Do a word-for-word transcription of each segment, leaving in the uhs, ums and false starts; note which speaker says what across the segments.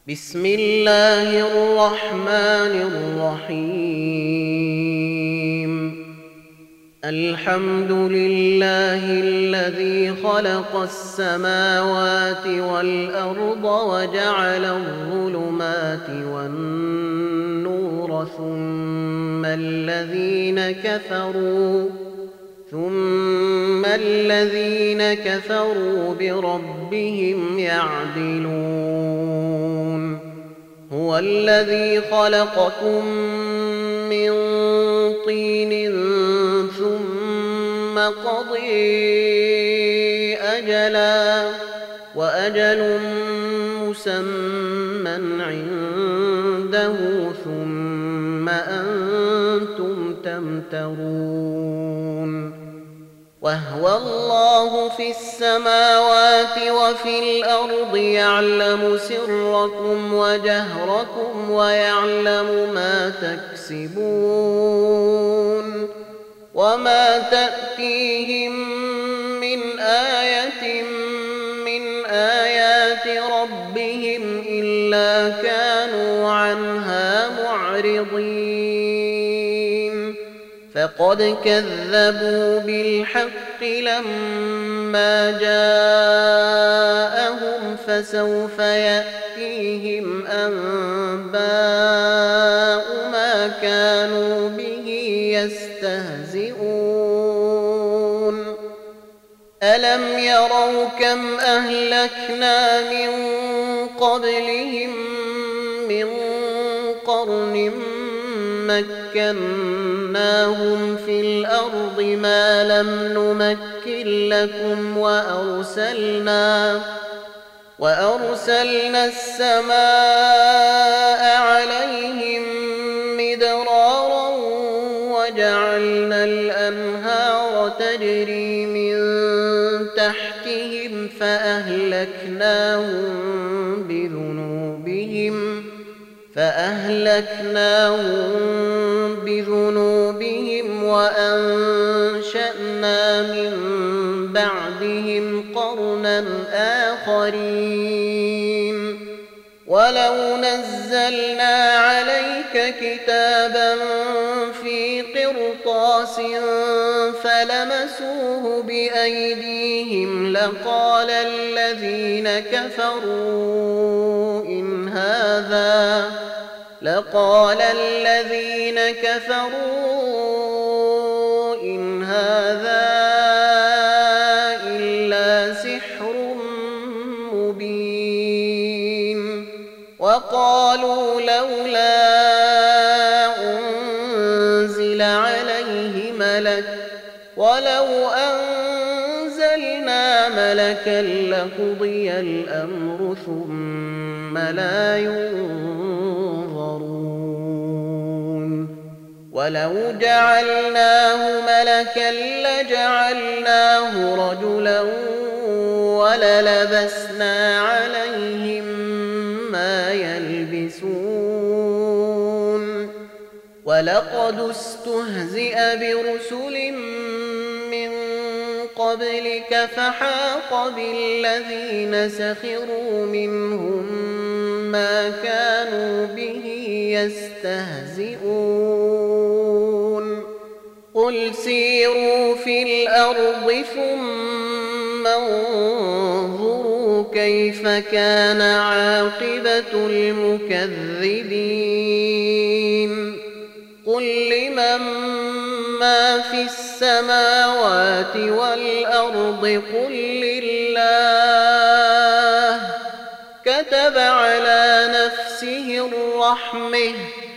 Speaker 1: بسم الله الرحمن الرحيم. الحمد لله الذي خلق السماوات والأرض وجعل الظلمات والنور ثم الذين كفروا ثم الذين كفروا بربهم يعدلون. هو الذي خلقكم من طين ثم قضي أجلا وأجل مسمى عنده ثم أنتم تمترون. وهو الله في السماوات وفي الأرض يعلم سركم وجهركم ويعلم ما تكسبون. وما تأتيهم من آية من آيات ربهم إلا كانوا عنها معرضين. فقد كذبوا بالحق لما جاءهم فسوف يأتيهم أنباء ما كانوا به يستهزئون. ألم يروا كم أهلكنا من قبلهم من قرن مكناهم في الأرض ما لم نمكن لكم وأرسلنا وأرسلنا السماء عليهم مدرارا وجعلنا الأنهار تجري من تحتهم فأهلكناهم بذنوبهم فأهلكناهم بذنوبهم وأنشأنا من بعدهم قرنا آخرين. ولو نزلنا عليك كتابا في قرطاس فلمسوه بأيديهم لقال الذين كفروا إن هذا لقال الذين كفروا إن هذا إلا سحر مبين. وقالوا لولا أنزل عليه ملك ولو أنزلنا ملكا لقضي الأمر ثم لا ينظرون. ولو جعلناه ملكا لجعلناه رجلا وللبسنا عليهم ما يلبسون. ولقد استهزئ برسل من قبلك فحاق بالذين سخروا منهم ما كانوا به يستهزئون. قل سيروا في الأرض ثم انظروا كيف كان عاقبة المكذبين. قل لمن ما في السماوات والأرض قل لله كتب على نفسه الرحمة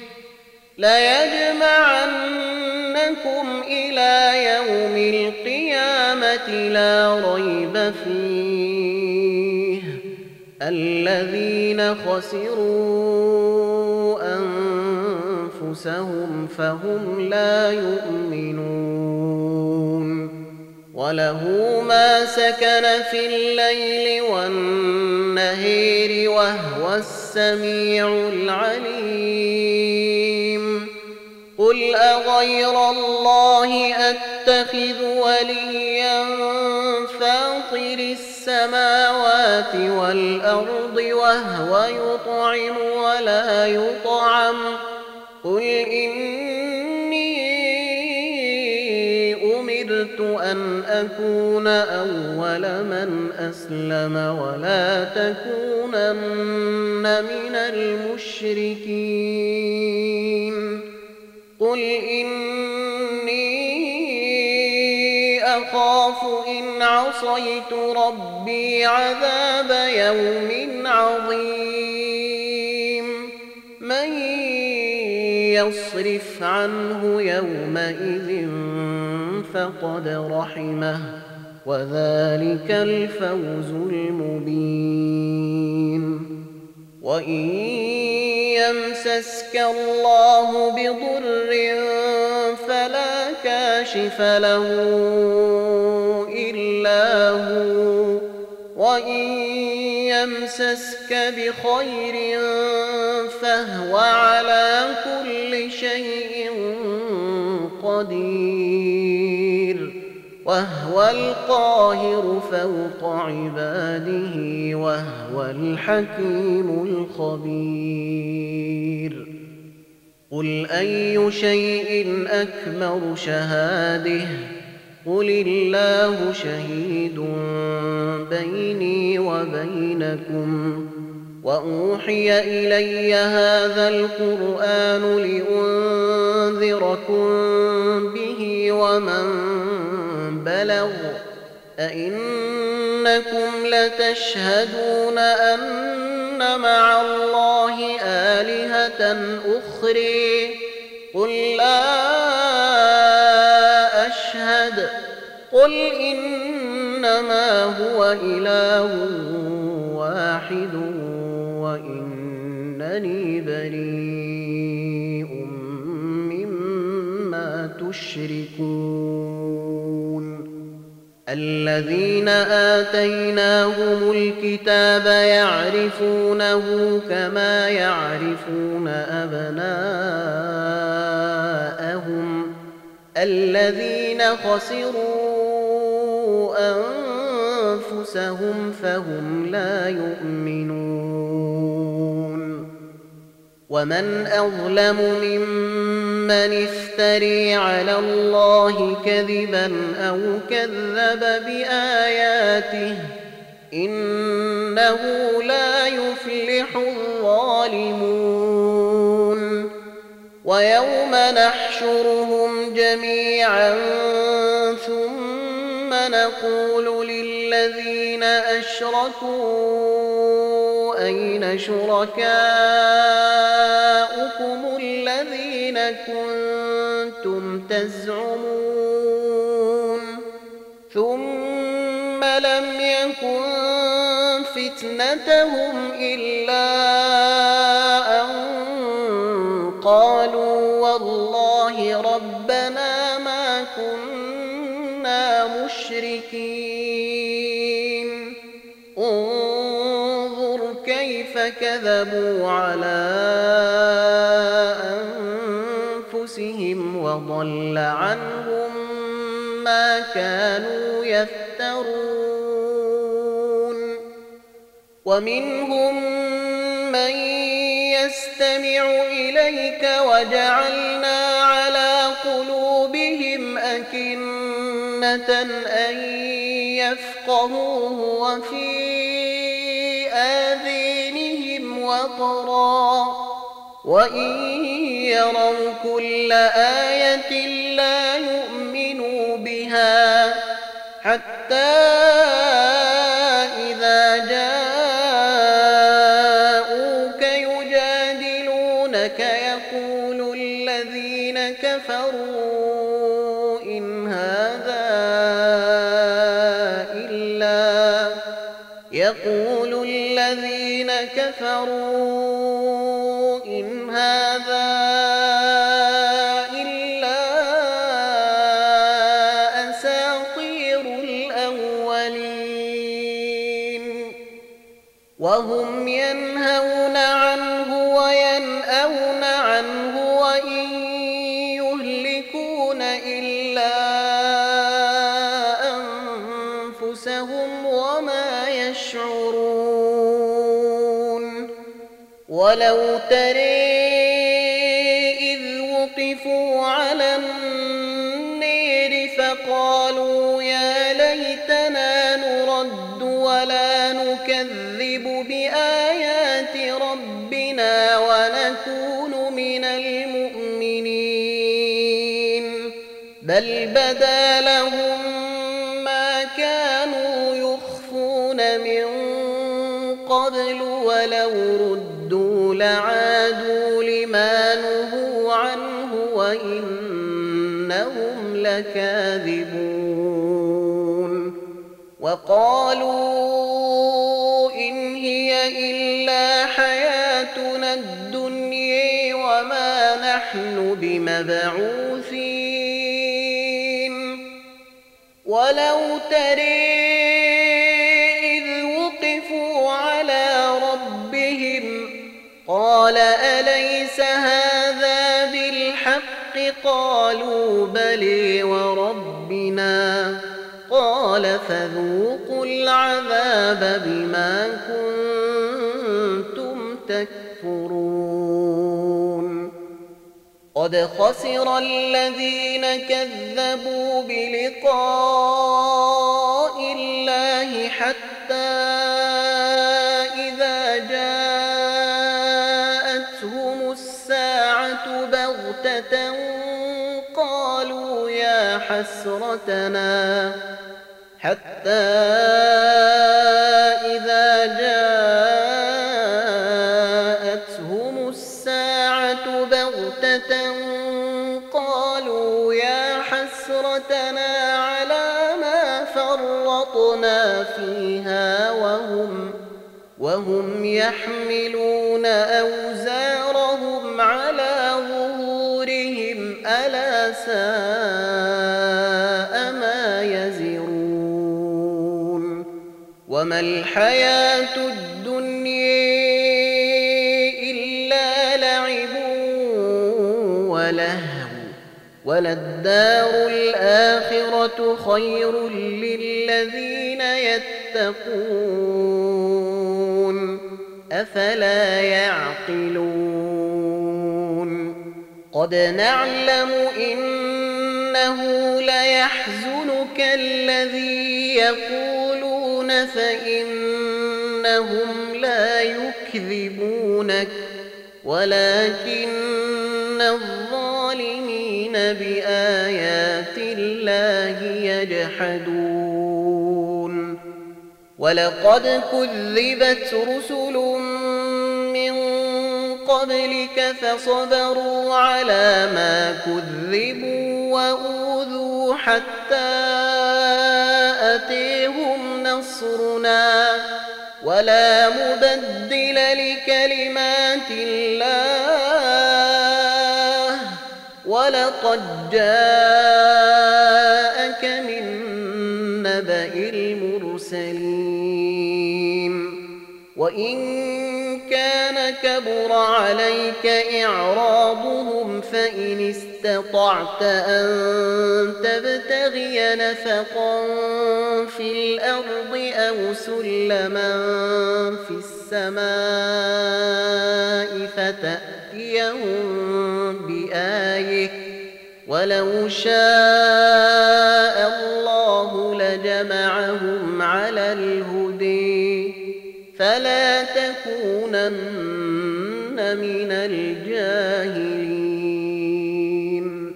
Speaker 1: ليجمعنكم إلى يوم القيامة لا ريب فيه الذين خسروا أنفسهم فهم لا يؤمنون. وله ما سكن في الليل والنهار وهو السميع العليم. قل أغير الله أتخذ وليا فاطر السماوات السماوات والأرض وهو يطعم ولا يطعم قل إني أمرت أن أكون أول من أسلم ولا تكونن من المشركين قل إني أخاف إن عصيت ربي عذاب يوم عظيم من يصرف عنه يومئذ فقد رحمه وذلك الفوز المبين وإن يمسسك الله بضر فلا كاشف له إلا هو وإن يمسسك بخير فهو على كل شيء قدير وهو القاهر فوق عباده وهو الحكيم الخبير قل أي شيء أكبر شهادة قل الله شهيد بيني وبينكم وأوحي إلي هذا القرآن لأنذركم به ومن بلغ أئنكم لتشهدون أن مع الله آلهة أخرى قل لا أشهد قل إنما هو إله واحد وإنني بريء مما تشركون الذين آتيناهم الكتاب يعرفونه كما يعرفون أبناءهم الذين خسروا أنفسهم فهم لا يؤمنون ومن أظلم ممن افتري على الله كذبا أو كذب بآياته إنه لا يفلح الظالمون ويوم نحشرهم جميعا ثم نقول للذين أشركوا أين شركاؤكم الذين كنتم تزعمون ثم لم يكن فتنتهم إلا أن قالوا والله ربنا ما كنا مشركين انظر كيف كذبوا على أنفسهم وضل عنهم ما كانوا يفترون ومنهم من يستمع إليك وجعلنا على قلوبهم أكنة أن يفقهوه وفي آذانهم وقرا وإن يروا كل آية لا يؤمنوا بها حتى إذا جاءوك يجادلونك يقول الذين كفروا إن هذا إلا يقول الذين كفروا إن هذا إلا أساطير الأولين وهم ينهون عنه وينأون عنه وإن يهلكون إلا أنفسهم وما ولو ترى إذ وقفوا على النار فقالوا يا ليتنا نرد ولا نكذب بآيات ربنا ونكون من المؤمنين بل بدا لهم ما كانوا يخفون من قبل ولو ردوا لعادوا لما نهوا عنه وإنهم لكاذبون وقالوا إن هي إلا حياتنا الدنيا وما نحن بمبعوثين ولو ترى إذ وقفوا على ربهم قال أليس هذا بالحق قالوا بلى وربنا قال فذوقوا العذاب بما كنتم تكفرون قد خسر الذين كذبوا بلقاء الله حتى إذا جاءتهم الساعة بغتة قالوا يا حسرتنا حتى إذا جاءتهم الساعة بغتة قالوا يا حسرتنا على ما فرطنا فيها وهم وهم يحملون أوزارهم على ظهورهم ألا ساء ما يزرون وما الحياة الدنيا إلا لعب ولهو وللدار الآخرة خير للذين يتقون أفلا يعقلون قد نعلم إنه ليحزنك الذي يقولون فإنهم لا يكذبونك ولكن الظالمين بآيات الله يجحدون ولقد كذبت رسل من قبلك فصبروا على ما كذبوا وأوذوا حتى أتيهم نصرنا ولا مبدل لكلمات الله ولقد جاءك من نبأ المرسلين وإن كان كبر عليك إعراضهم فإن استطعت أن تبتغي نفقا في الأرض أو سلما في السماء فتأتيهم بآية ولو شاء الله لجمعهم على الهدي فلا تكونن من الجاهلين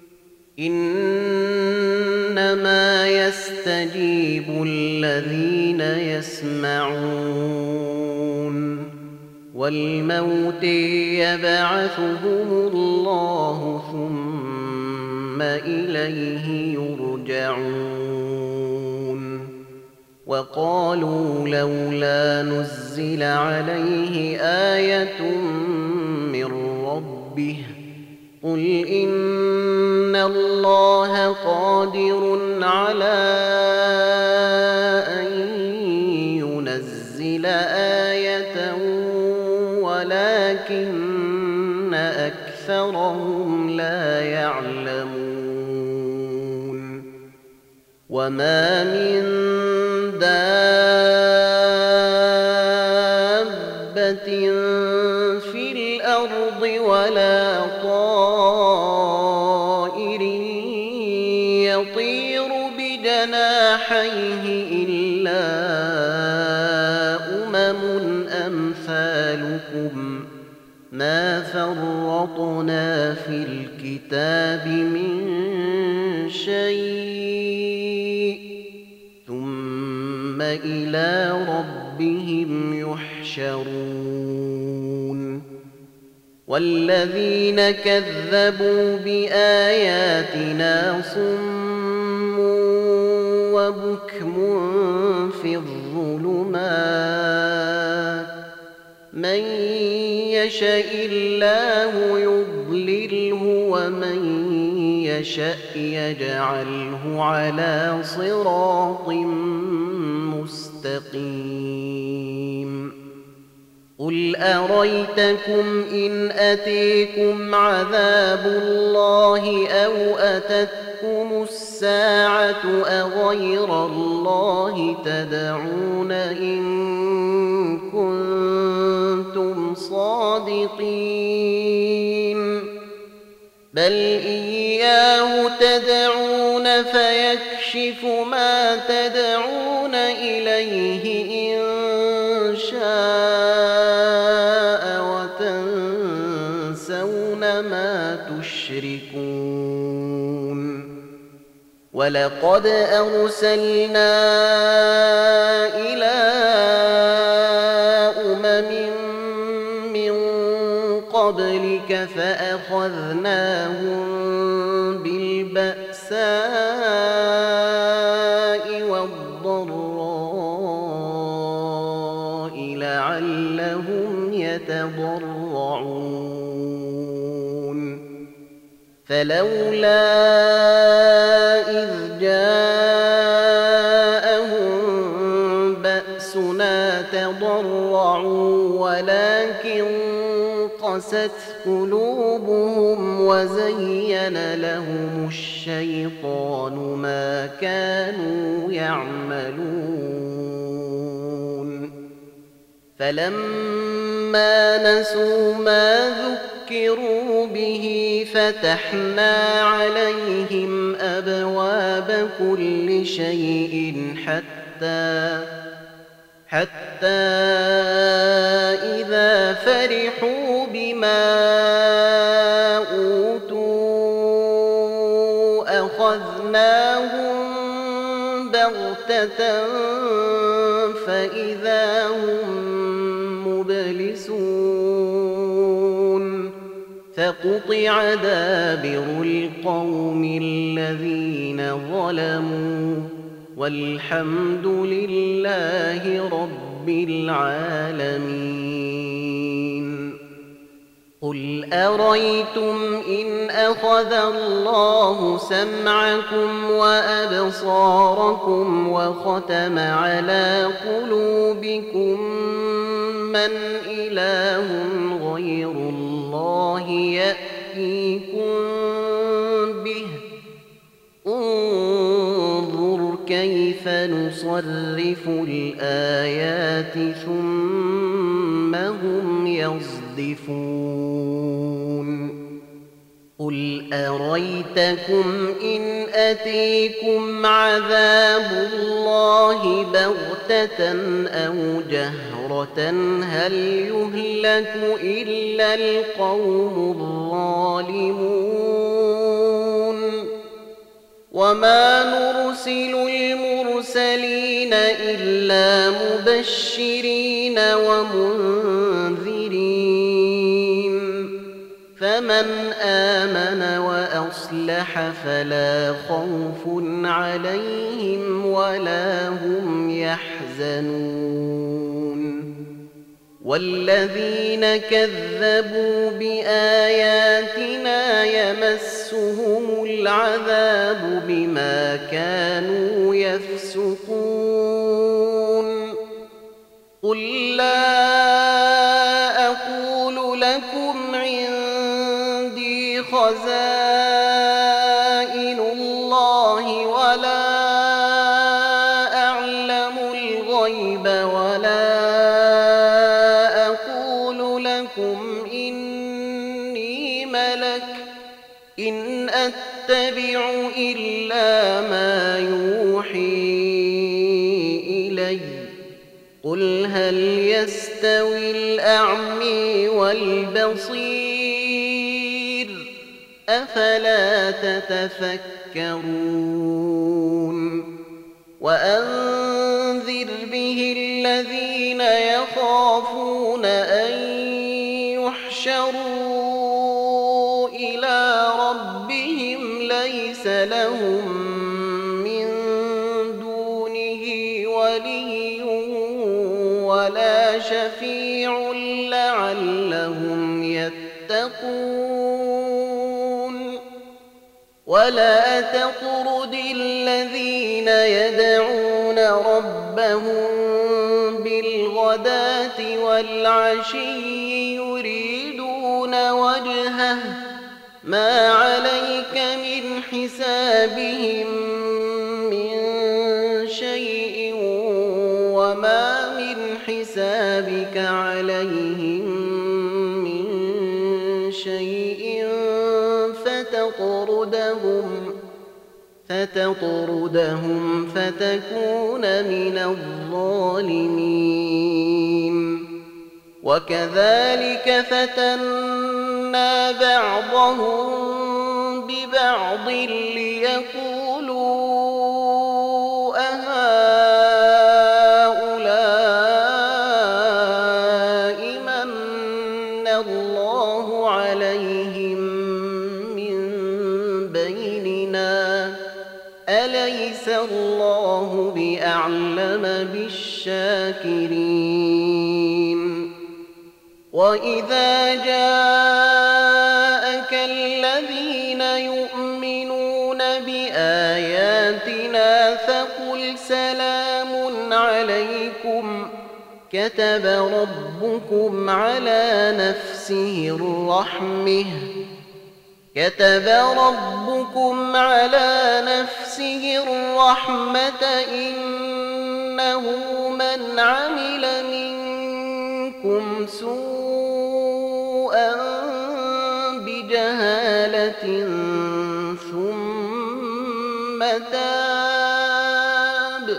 Speaker 1: إنما يستجيب الذين يسمعون والموت يبعثهم الله ثم إليه يرجعون وقالوا لولا نزل عليه آية من ربه قل إن الله قادر على أن ينزل آية ولكن أكثرهم لا يعلمون وما من دابة في الأرض ولا طائر يطير بجناحيه إلا أمم أمثالكم ما فرطنا في الكتاب من شيء ثم إلى ربهم يحشرون والذين كذبوا بآياتنا صم وبكم في الظلمات من يشاء الله يضلله ومن يشاء يجعله على صراط مستقيم قل أريتكم إن أتيكم عذاب الله أو أتتكم الساعة أغير الله تدعون إن كنتم صادقين بل إياه تدعون فيكشف ما تدعون إليه إن شاء وتنسون ما تشركون ولقد أرسلنا إلى أمم من قبلك فأخذناهم بالبأساء والضراء لعلهم يتضرعون فلولا إذ جاءهم بأسنا تضرعوا ولكن قست قلوبهم وزين لهم الشيطان ما كانوا يعملون فلما نسوا ما ذكروا به فتحنا عليهم أبواب كل شيء حتى حتى إذا فرحوا بما أوتوا أخذناهم بغتة فإذا هم مبلسون فقطع دابر القوم الذين ظلموا والحمد لله رب العالمين قل أريتم إن أخذ الله سمعكم وأبصاركم وختم على قلوبكم من إله غير الله يأتيكم به انظر كيف نصرف الآيات ثم هم يصدفون قل أريتكم إن أتيكم عذاب الله بغتة أو جهرة هل يهلك إلا القوم الظالمون وما نرسل المرسلين إلا مبشرين ومنذرين فمن آمن وأصلح فلا خوف عليهم ولا هم يحزنون والذين كذبوا بآياتنا يمسهم العذاب بما كانوا يفسقون قل لا أقول لكم عندي خزائن الله ولا أعلم الغيب ولا أقول لكم إني إني ملك إن أتبع إلا ما يوحي إلي قل هل يستوي الأعمى والبصير أفلا تتفكرون وأنذر به الذين يخافون أن يحشروا إلى ربهم ليس لهم من دونه ولي ولا شفيع لعلهم يتقون ولا تطرد الذين يدعون ربهم بالغداة والعشي يريدون وجهه ما عليك من حسابهم من شيء وما من حسابك عليهم من شيء فتطردهم فتطردهم فتكون من الظالمين وكذلك فتنا بعضهم ببعض ليقولوا أهؤلاء من الله عليهم من بيننا أليس الله بأعلم بالشاكرين وإذا جاءك الذين يؤمنون بآياتنا فقل سلام عليكم كتب ربكم على نفسه الرحمة كتب ربكم على نفسه الرحمة إنه من عمل منكم سوءا بجهالة ثم تاب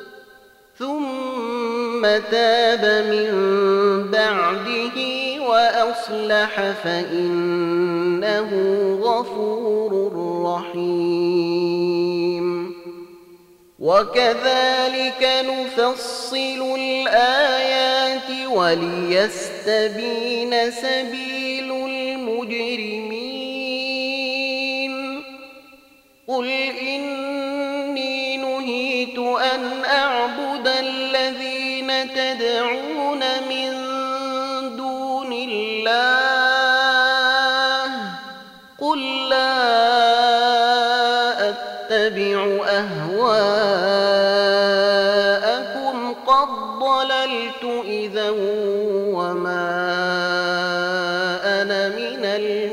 Speaker 1: ثم تاب من بعده وأصلح فإنه غفور رحيم وكذلك نفصل الآيات وليستبين سبيل المجرمين قل إني نهيت أن أعبد الذين تدعون من دون الله قل لا أتبع أهواءكم قد ضللت إذا وما أنا من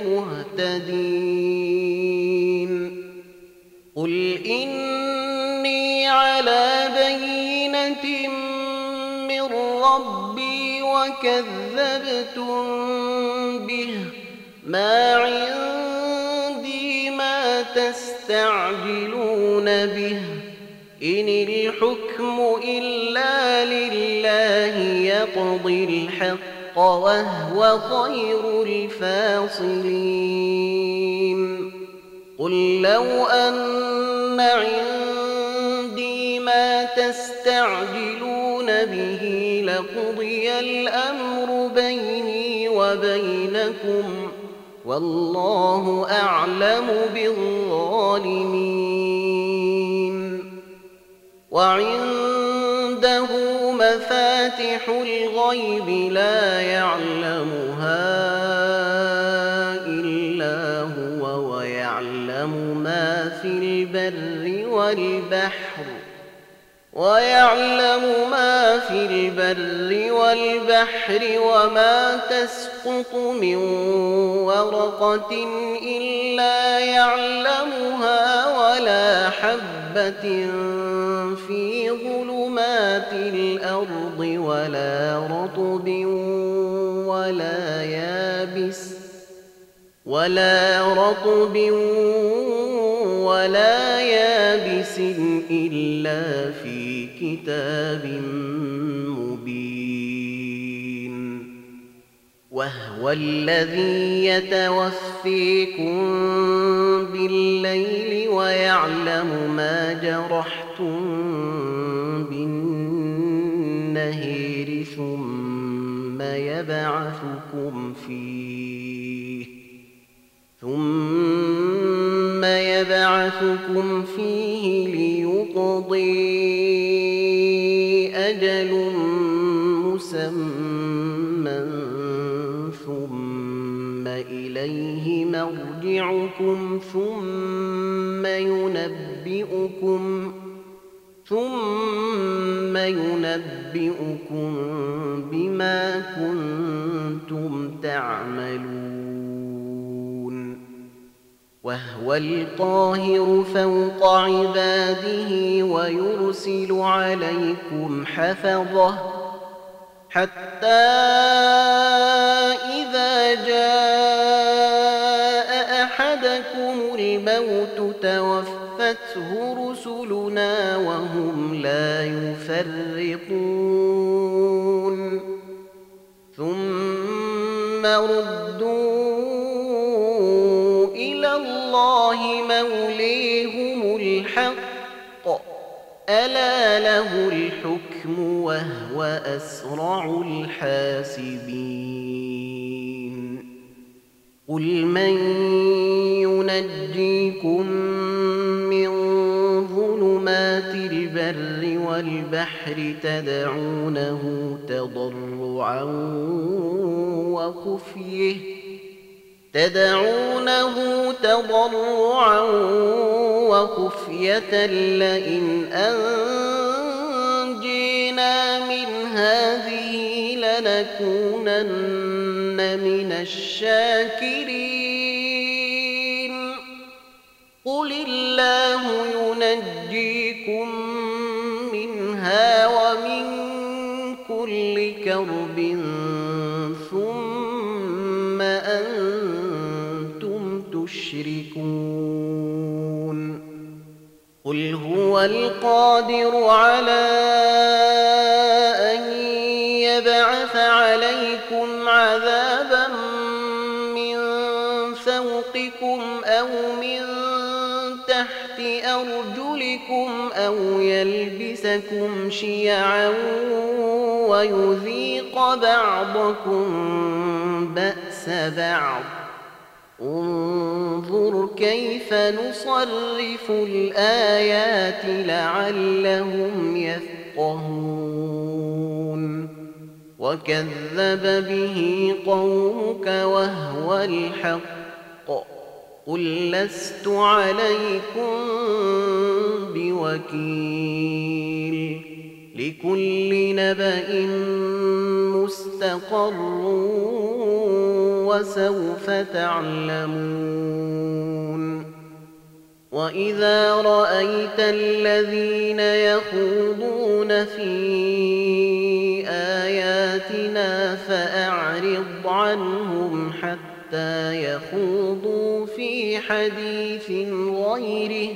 Speaker 1: المهتدين قل إني على بينة من ربي وكذبتم به ما عندي ما تستعجلون به إن الحكم إلا لله يقضي الحق وهو خير الفاصلين قل لو أن عندي ما تستعجلون به لقضي الأمر بيني وبينكم والله أعلم بالظالمين وعنده مفاتح الغيب لا يعلمها إلا هو ويعلم ما في البر والبحر ويعلم ما في البر والبحر وما تسقط من ورقة إلا يعلمها ولا حبة في ظلمات الأرض ولا رطب ولا يابس ولا رطب ولا يابس إلا في كتاب مبين. وهو الذي يتوفيكم بالليل ويعلم ما جرحتم بالنهار ثم يبعثكم فيه ثم يبعثكم فيه ليقضي أجل مسمى ثم إليه مرجعكم ثم ينبئكم ثم ينبئكم بما كنتم تعملون. وهو القاهر فوق عباده ويرسل عليكم حفظه حتى إذا جاء أحدكم الموت توفته رسلنا وهم لا يفرطون ثم ردوا إلى الله موليهم الحق ألا له الحكم وهو أسرع الحاسبين. قل من ينجيكم من ظلمات البر والبحر تدعونه تضرعا وخفيه تدعونه تضرعا وخفية لئن أنجينا من هذه لنكونن من الشاكرين. قل الله ينجيكم منها ومن كل كرب ثم أنتم تشركون. قل هو القادر على أن يبعث عليكم عذابا من فوقكم أو من تحت أرجلكم أو يلبسكم شيعا ويذيق بعضكم بأس بعض. انظر كيف نصرف الآيات لعلهم يفقهون. وكذب به قومك وهو الحق قل لست عليكم بوكيل. لكل نبأ مستقر وسوف تعلمون. وإذا رأيت الذين يخوضون في آياتنا فأعرض عنهم حتى يخوضوا في حديث غيره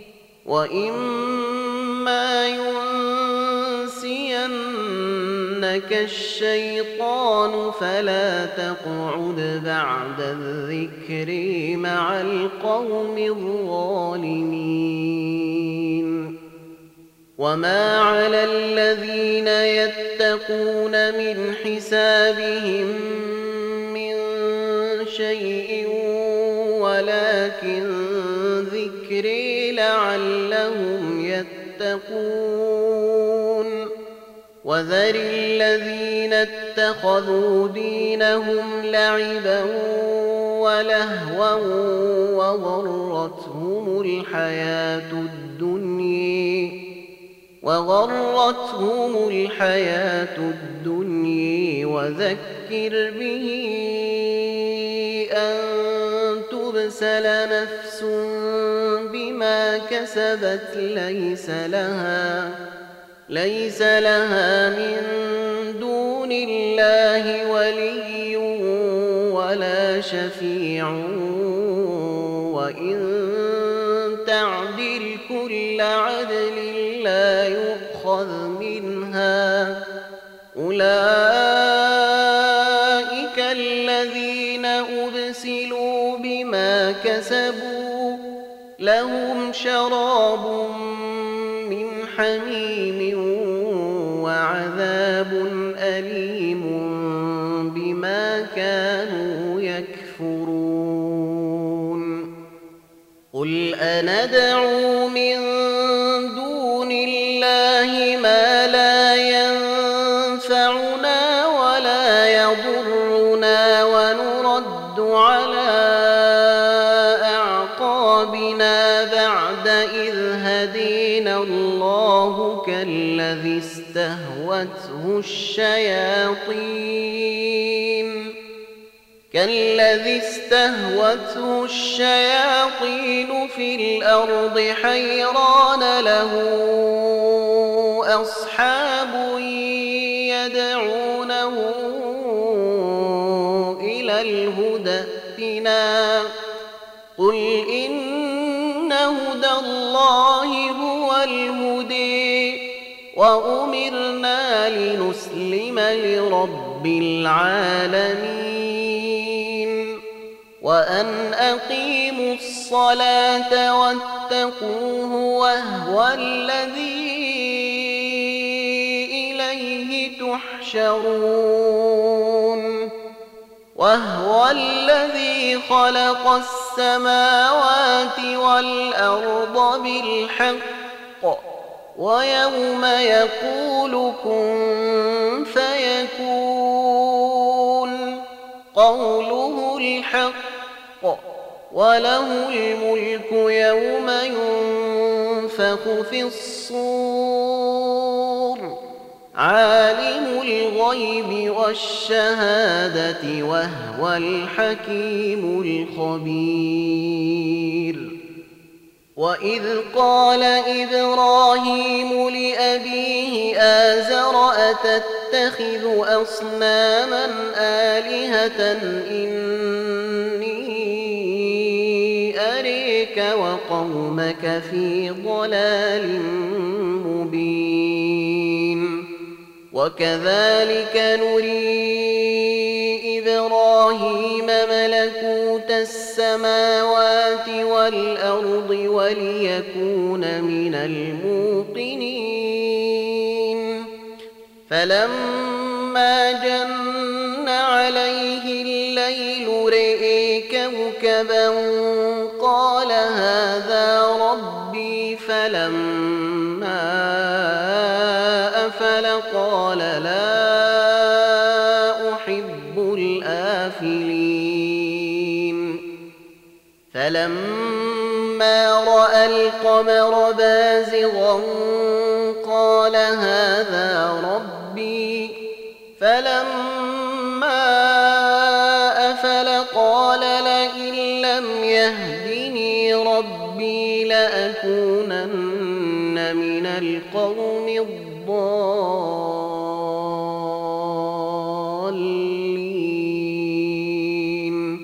Speaker 1: وإما ينسينك الشيطان فلا تقعد بعد الذكر مع القوم الظالمين. وما على الذين يتقون من حسابهم من شيء ولكن ذكري لعلهم يتقون. وذر الذين اتخذوا دينهم لعبا ولهوا وغرتهم الحياة الدنيا وغرتهم الحياة الدنيا وذكر به أن تبسل نفس بما كسبت ليس لها ليس لها من دون الله ولي ولا ولا شفيع وإن تعدل كل عدل لا يؤخذ منها أولئك الذين أبسلوا بما كسبوا لهم شراب من حميم وعذاب أليم بما كانوا يكفرون قل أندعو من دون الله ما لا ينفعنا ولا يضرنا ونرد على أعقابنا بعد إذ هدينا الله كالذي استهوته الشياطين كالذي استهوته الشياطين في الأرض حيران له أصحاب يدعونه إلى الهدى ائتنا قل إن هدى الله هو الهدي وأمرنا لنسلم لرب العالمين وأن أقيموا الصلاة واتقوه وهو الذي إليه تحشرون وهو الذي خلق السماوات والأرض بالحق ويوم يقول كن فيكون قوله الحق وله الملك يوم ينفخ في الصور عالم الغيب والشهادة وهو الحكيم الخبير وإذ قال إبراهيم لأبيه آزر أتتخذ أصناما آلهة إني أريك وقومك في ضلال مبين وكذلك نري إبراهيم ملكوت السماوات والأرض وليكون من الموقنين فلما جن عليه الليل رئي كوكبا قال هذا ربي فلما أفل قال لا أحب الآفلين فلما رأى القمر بازغا قال هذا ربي فلما أفل قال لئن لم يهدني ربي لأكونن من القوم الضالين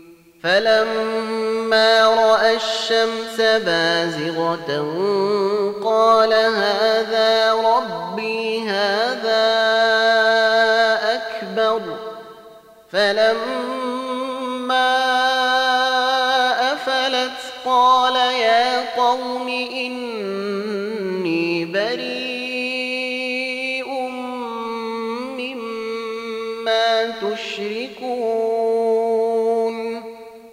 Speaker 1: فلما رأى الشمس بازغة قال هذا ربي هذا أكبر فلما أفلت قال يا قوم إني بريء مما تشركون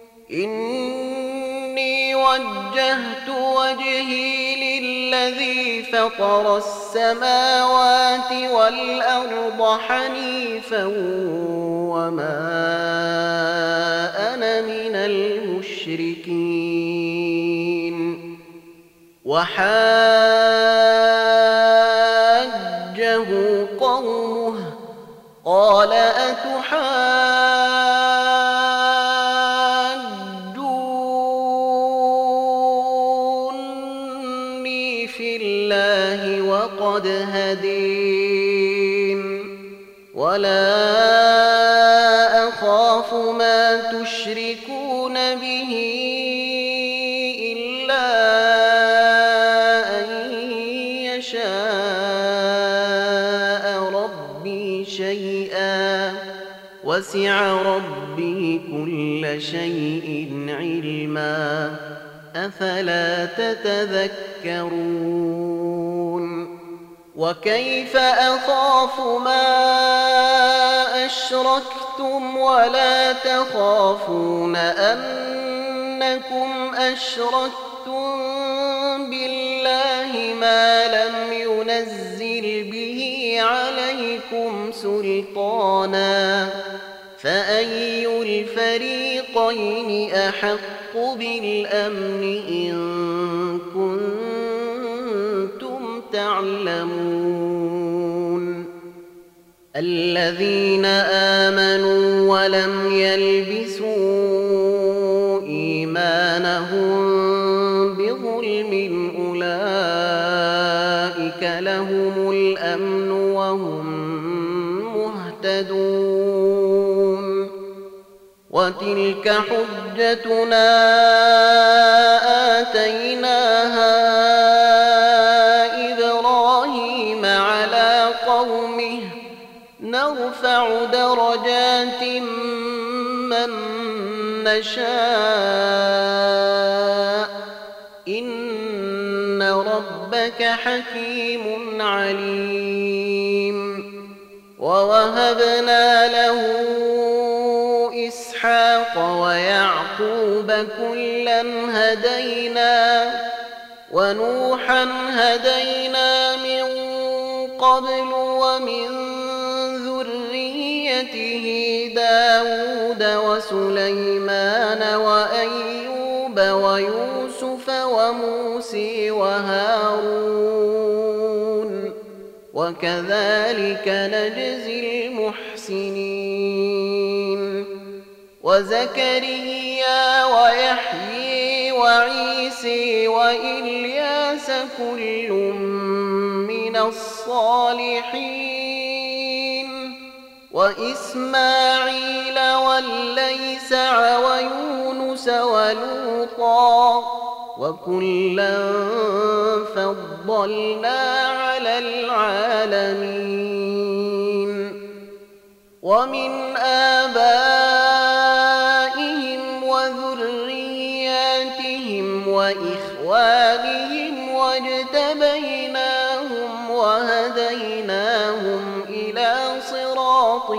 Speaker 1: إني وجهت وجهي للذي فطر السماوات والأرض حنيفا وما أنا من المشركين وحاجه قومه قال أتحاجوني في الله وقد هدين ولا أخاف ما تشركون يشركون به إلا أن يشاء ربي شيئا وسع ربي كل شيء علما أفلا تتذكرون وكيف أخاف ما أشركتم ولا تخافون أنكم أشركتم بالله ما لم ينزل به عليكم سلطانا فأي الفريقين أحق بالأمن إن كنتم تعلمون الذين آمنوا ولم يلبسوا إيمانهم بظلم أولئك لهم الأمن وهم مهتدون وتلك حجتنا آتيناها إبراهيم على قومه نرفع درجات من نشاء إن ربك حكيم عليم ووهبنا له إسحاق ويعقوب كلا هدينا ونوحا هدينا من قبل ومن ذريته داود وسليمان وأيوب ويوسف وموسى وهارون وكذلك نجزي المحسنين وزكريا ويحيى وعيسى وإلياس كل من الصالحين وإسماعيل واليسع ويونس ولوطا وكلا فضلنا على العالمين ومن آبائهم وذرياتهم وإخوانهم واجتبيناهم وهديناهم إلى صراط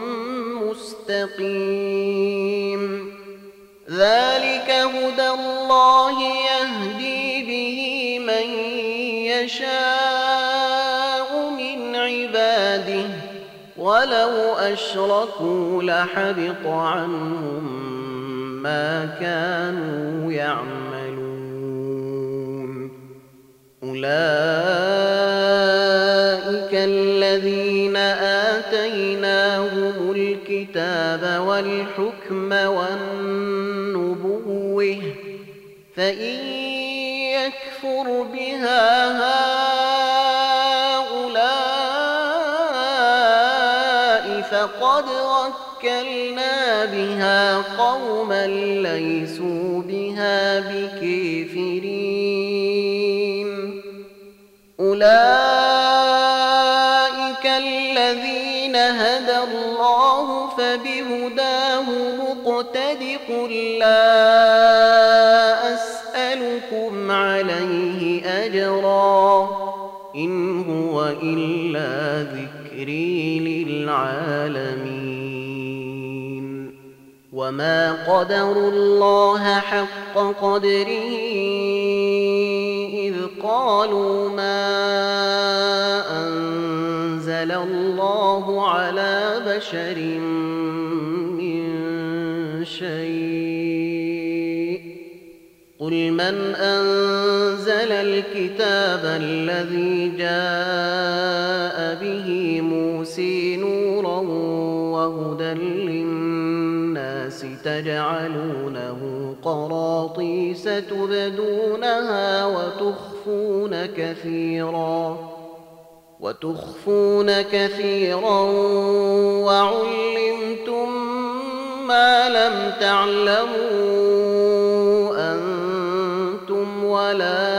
Speaker 1: مستقيم ذلك هدى الله يهدي به من يشاء من عباده ولو أشركوا لحبط عنهم ما كانوا يعملون أولئك الذين آتيناهم الكتاب والحكم والنبوة فإن يكفر بها هؤلاء فقد وكلنا بها قوما ليسوا بها بكافرين أولئك الذين هدى الله فبهداه مقتدٍ قل لا أسألكم عليه أجرا إن هو إلا ذكري للعالمين وما قدروا الله حق قدره إذ قالوا ما أنزل الله على بشر من شيء قل من أنزل الكتاب الذي جاء به موسى نورا وهدى للناس تجعلونه قراطيس تبدونها وتخفون كثيرا وتخفون كثيرا وعلمتم ما لم تعلموا أنتم ولا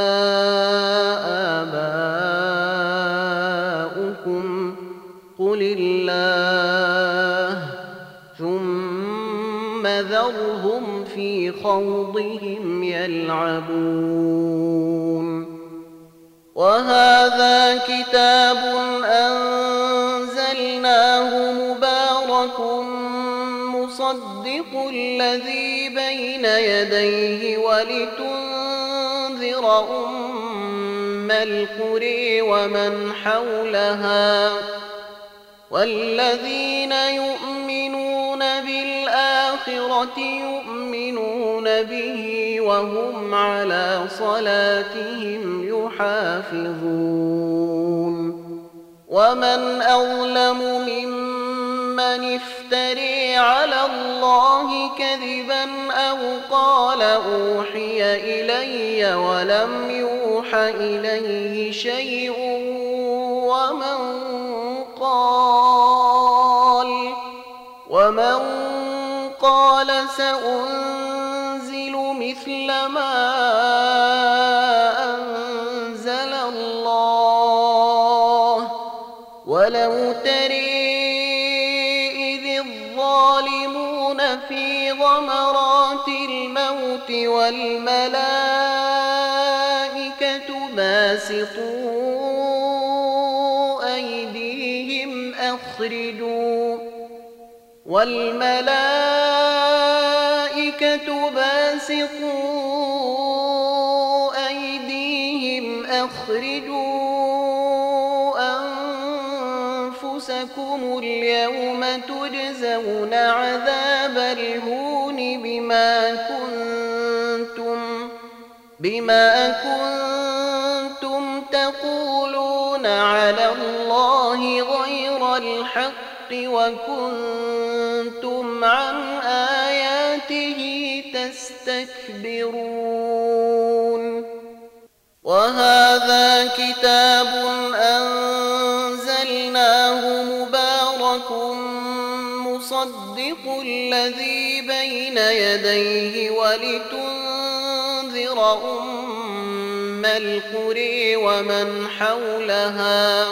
Speaker 1: آباؤكم قل الله ثم ذرهم في خوضهم يلعبون. وهذا كتاب أنزلناه مبارك مصدق الذي بين يديه ولتنذر أم القرى ومن حولها والذين يؤمنون بالآخرة يؤمنون به وهم على صلاتهم يحافظون. ومن أظلم ممن افتري على الله كذبا أو قال أوحي إلي ولم يوح إليه شيء ومن قال ومن قال سأنزل مثل ما أنزل الله ولو ترى إذ الظالمون في غمرات الموت والملائكة باسطوا أيديهم أخرجوا والملائكة باسطوا أيديهم أخرجوا أنفسكم اليوم تجزون عذاب الهون بما كنتم بما كنتم تقولون على الله غير الحق وكنتم عن آياته تستكبرون. وهذا كتاب أنزلناه مبارك مصدق الذي بين يديه ولتنذر أم القرى ومن حولها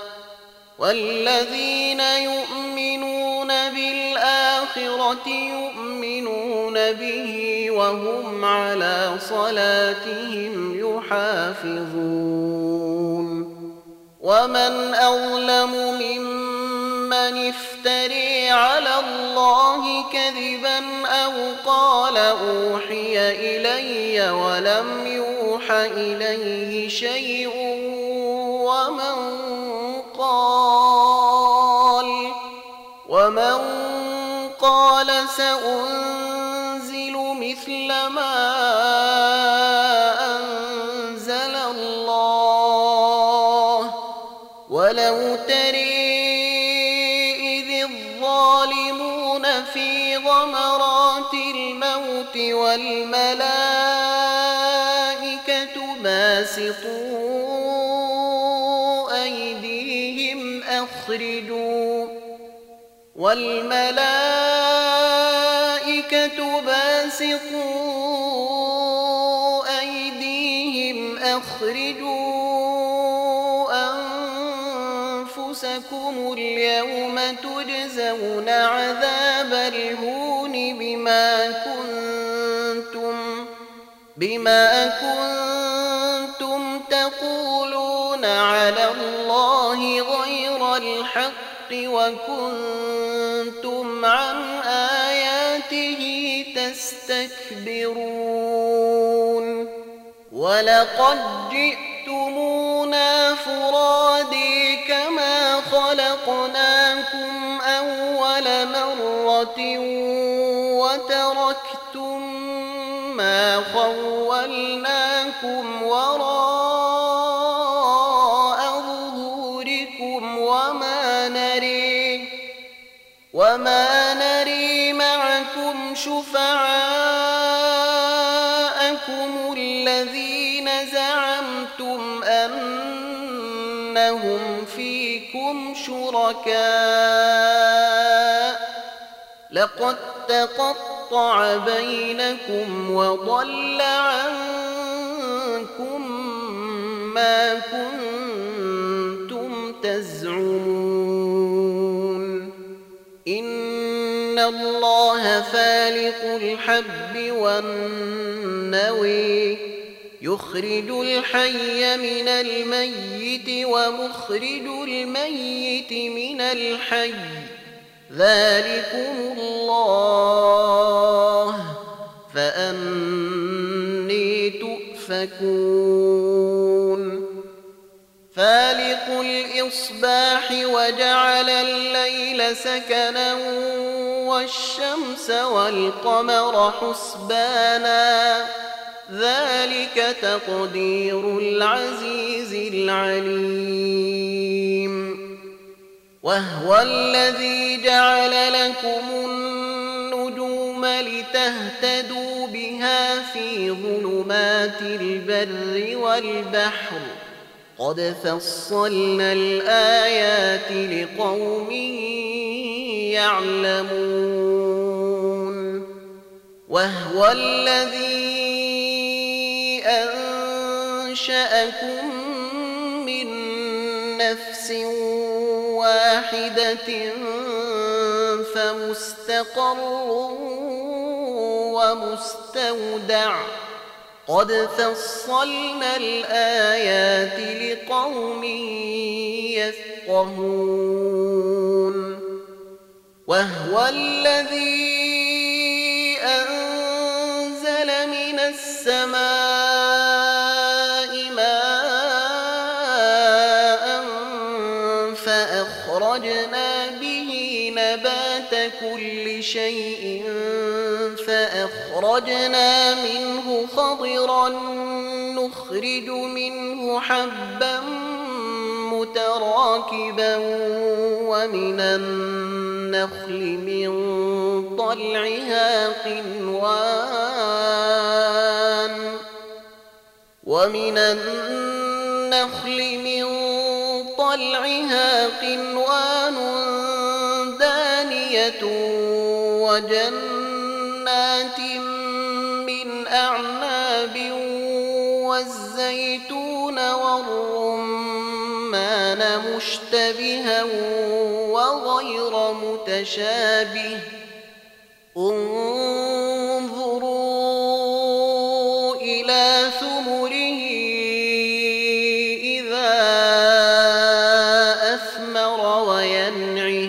Speaker 1: والذين يؤمنون بالآخرة يؤمنون به وهم على صلاتهم يحافظون. ومن أظلم ممن افتري على الله كذبا أو قال أوحي إلي ولم يوح إليه شيء ومن قال ومن قال سأنزل مثل ما أنزل الله ولو ترى إذ الظالمون في غمرات الموت والملائكة باسطوا أيديهم أخرجوا والملائكة باسطوا أيديهم أخرجوا أنفسكم اليوم تجزون عذاب الهون بما كنتم بما كنتم تقولون على الله غير الحق وكنتم عن آياته تستكبرون. ولقد جئتمونا فرادى كما خلقناكم أول مرة وتركتم ما خولناكم وراء ظهوركم وما نري وما نري معكم شفعاءكم الذين زعمتم أنهم فيكم شركاء لقد تقطع بينكم وضل عنكم ما كنتم تزعمون إن الله فالق الحب والنوي يخرج الحي من الميت ومخرج الميت من الحي ذلكم الله فأني تؤفكون فالق الإصباح وجعل الليل سكنا والشمس والقمر حسبانا ذلك تقدير العزيز العليم وهو الذي جعل لكم النجوم لتهتدوا بها في ظلمات البر والبحر قد فصلنا الآيات لقوم يعلمون وهو الذي أنشأكم من نفس واحدة فمستقر ومستودع قد فصلنا الآيات لقوم يفقهون وهو الذي أنزل من السماء ماء فأخرجنا به نبات كل شيء فأخرجنا منه خضرا نخرج منه حبا متراكبا ومن النخل من طلعها قنوان ومن النخل من طلعها قنوان دانية وجنات من أعناب والزيتون والرمان مشتبها وغير متشابه انظروا إلى ثمره إذا أثمر وينعه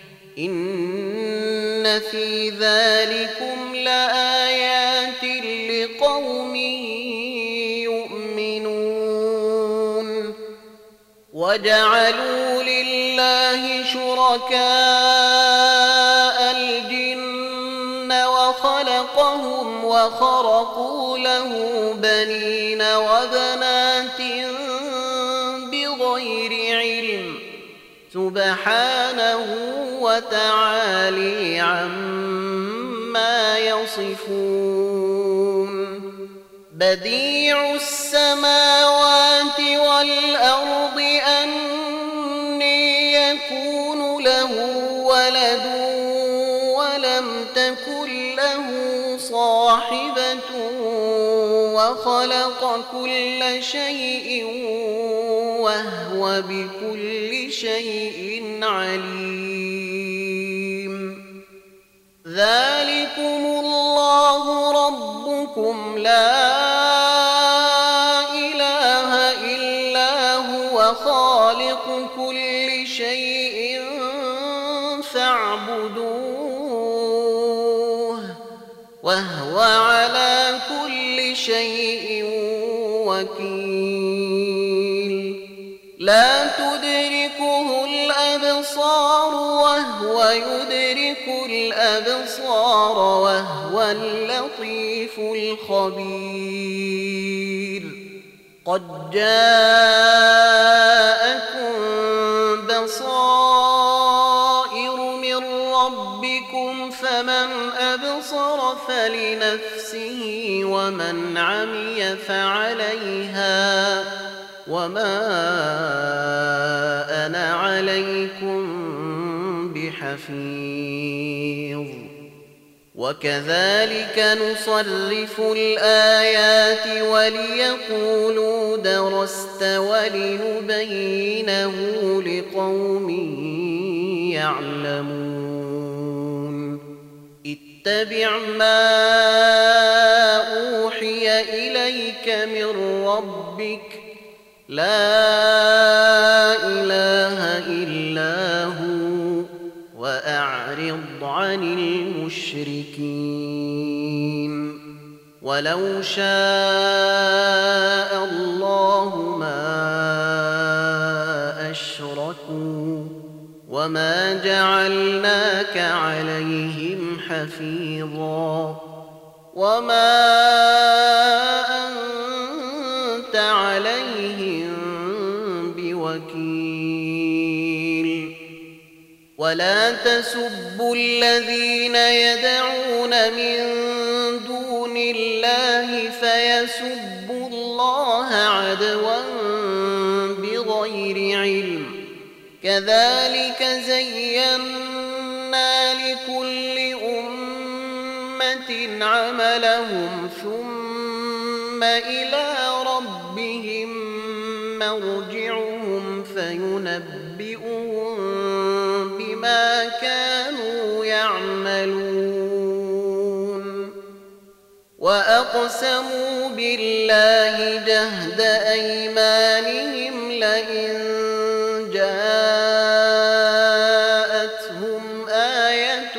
Speaker 1: إن في ذلكم لآيات لقوم يؤمنون وجعلوا لله شركاء الجن وخلقهم وخرقوا له بنين وبنات بغير علم سبحانه وتعالى عما يصفون بديع السماوات والأرض أني يكون له ولد ولم تكن له صاحبة وخلق كل شيء وهو بكل شيء عليم ذلكم الله ربكم لا إله إلا هو خالق كل شيء فاعبدوه وهو على كل شيء وكيل لا تدركه الأبصار وهو يدرك الأبصار وهو اللطيف الخبير قد جاءكم بصائر من ربكم فمن أبصر فلنفسه ومن عمي فعليها وما أنا عليكم بحفيظ وكذلك نصرف الآيات وليقولوا درست ولنبينه لقوم يعلمون اتبع ما أوحي إليك من ربك لا إله إلا هو وأعرض عن المشركين ولو شاء الله ما أشركوا وما جعلناك عليهم حفيظا وما أنت عليهم بوكيل ولا تسبوا الذين يدعون من دون الله فيسبوا الله عدوا بغير علم كذلك زينا لكل أمة عملهم ثم إلى ربهم مرجعهم فينبئهم بما كانوا يعملون وأقسموا بالله جهد أيمانهم لئن جاءتهم آية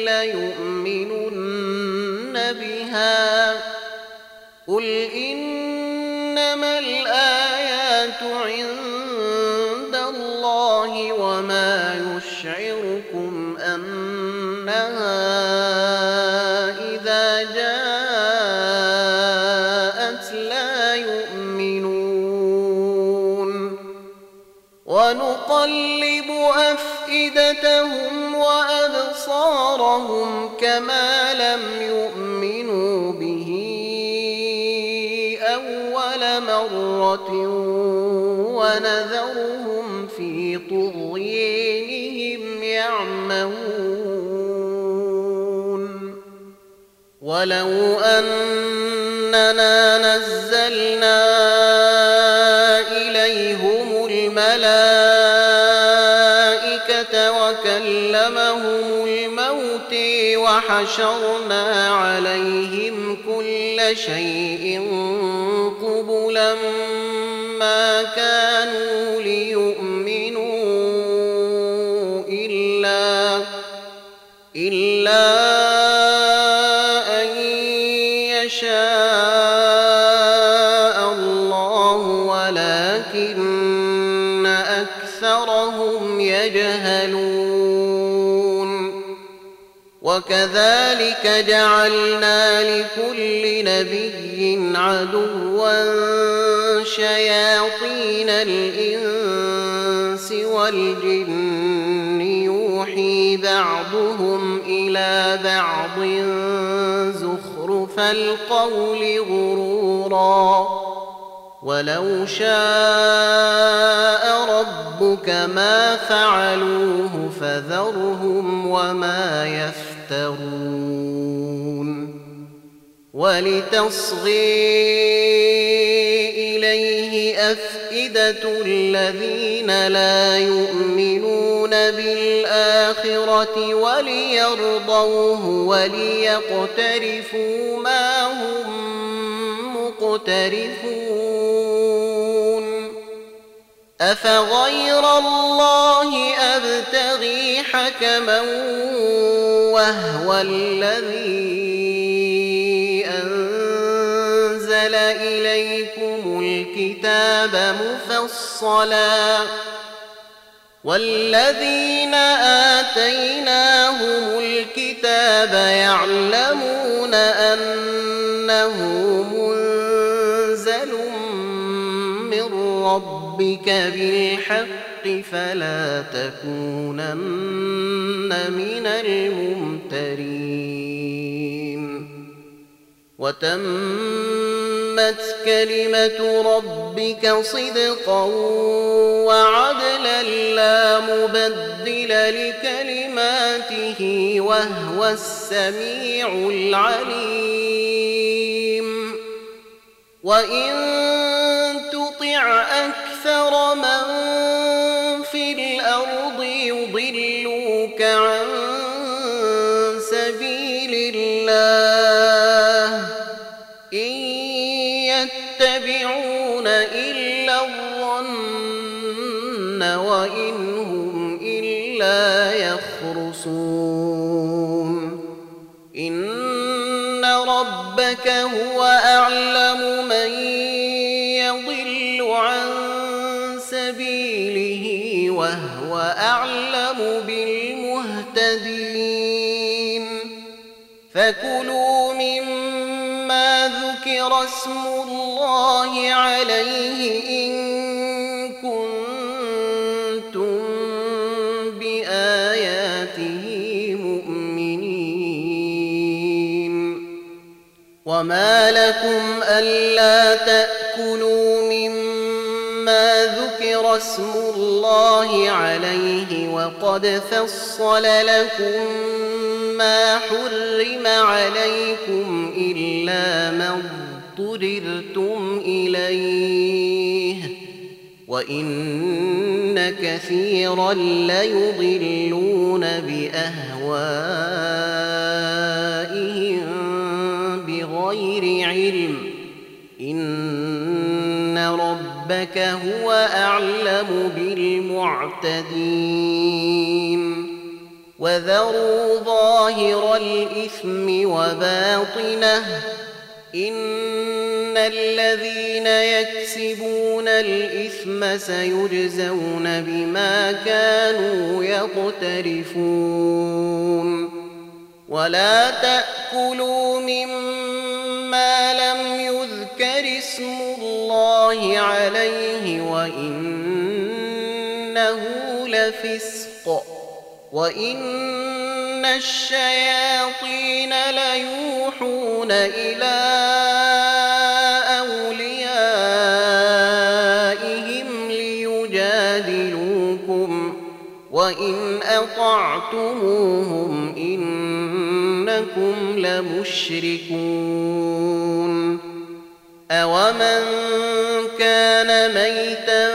Speaker 1: ليؤمنن بها قل إنما الآيات عند الله وما يشعركم أنها إذا جاءت لا يؤمنون ونقلب أفئدتهم وأبصارهم كما لم يؤمنوا به أول مرة ونذرهم في طغيانهم يعمهون ولو أننا نزلنا إليهم الملائكة وكلمهم الموت وحشرنا عليهم كل شيء قبلا ما كانوا ليؤمنوا إلا إلا أن يشاء الله ولكن أكثرهم يجهلون وكذلك جعلنا لكل نبي عدوا شياطين الإنس والجن يوحي بعضهم إلى بعض زخرف القول غرورا ولو شاء ربك ما فعلوه فذرهم وما يفترون ولتصغي إليه أفئدة الذين لا يؤمنون بالآخرة وليرضوه وليقترفوا ما هم مقترفون أفغير الله أبتغي حكما وهو الذي أنزل إليكم الكتاب مفصلا والذين آتيناهم الكتاب يعلمون أنه منزل من ربك بالحق فلا تكونن من الممترين وتم تمت كلمة ربك صدقا وعدلا لا مبدل لكلماته وهو السميع العليم وإن تطع أكثر من في الأرض يضلوك عن سبيل الله إن يتبعون إلا الظن وإن هم إلا يخرصون إن ربك هو أعلم من يضل عن سبيله وهو أعلم بالمهتدين فكلوا مما ذكر اسم الله عليه إن كنتم بآياته مؤمنين وما لكم ألا تأكلوا مما ذكر اسم الله عليه وقد فصل لكم ما حرم عليكم إلا ما اضطررتم إليه وإن كثيرا ليضلون بأهوائهم بغير علم إن ربك هو أعلم بالمعتدين وذروا ظاهر الإثم وباطنه إن الذين يكسبون الإثم سيجزون بما كانوا يقترفون ولا تأكلوا مما لم يذكر اسم الله عليه وإنه لفسق وإن الشياطين ليوحون إلى أوليائهم ليجادلوكم وإن أطعتموهم إنكم لمشركون أومن كان ميتا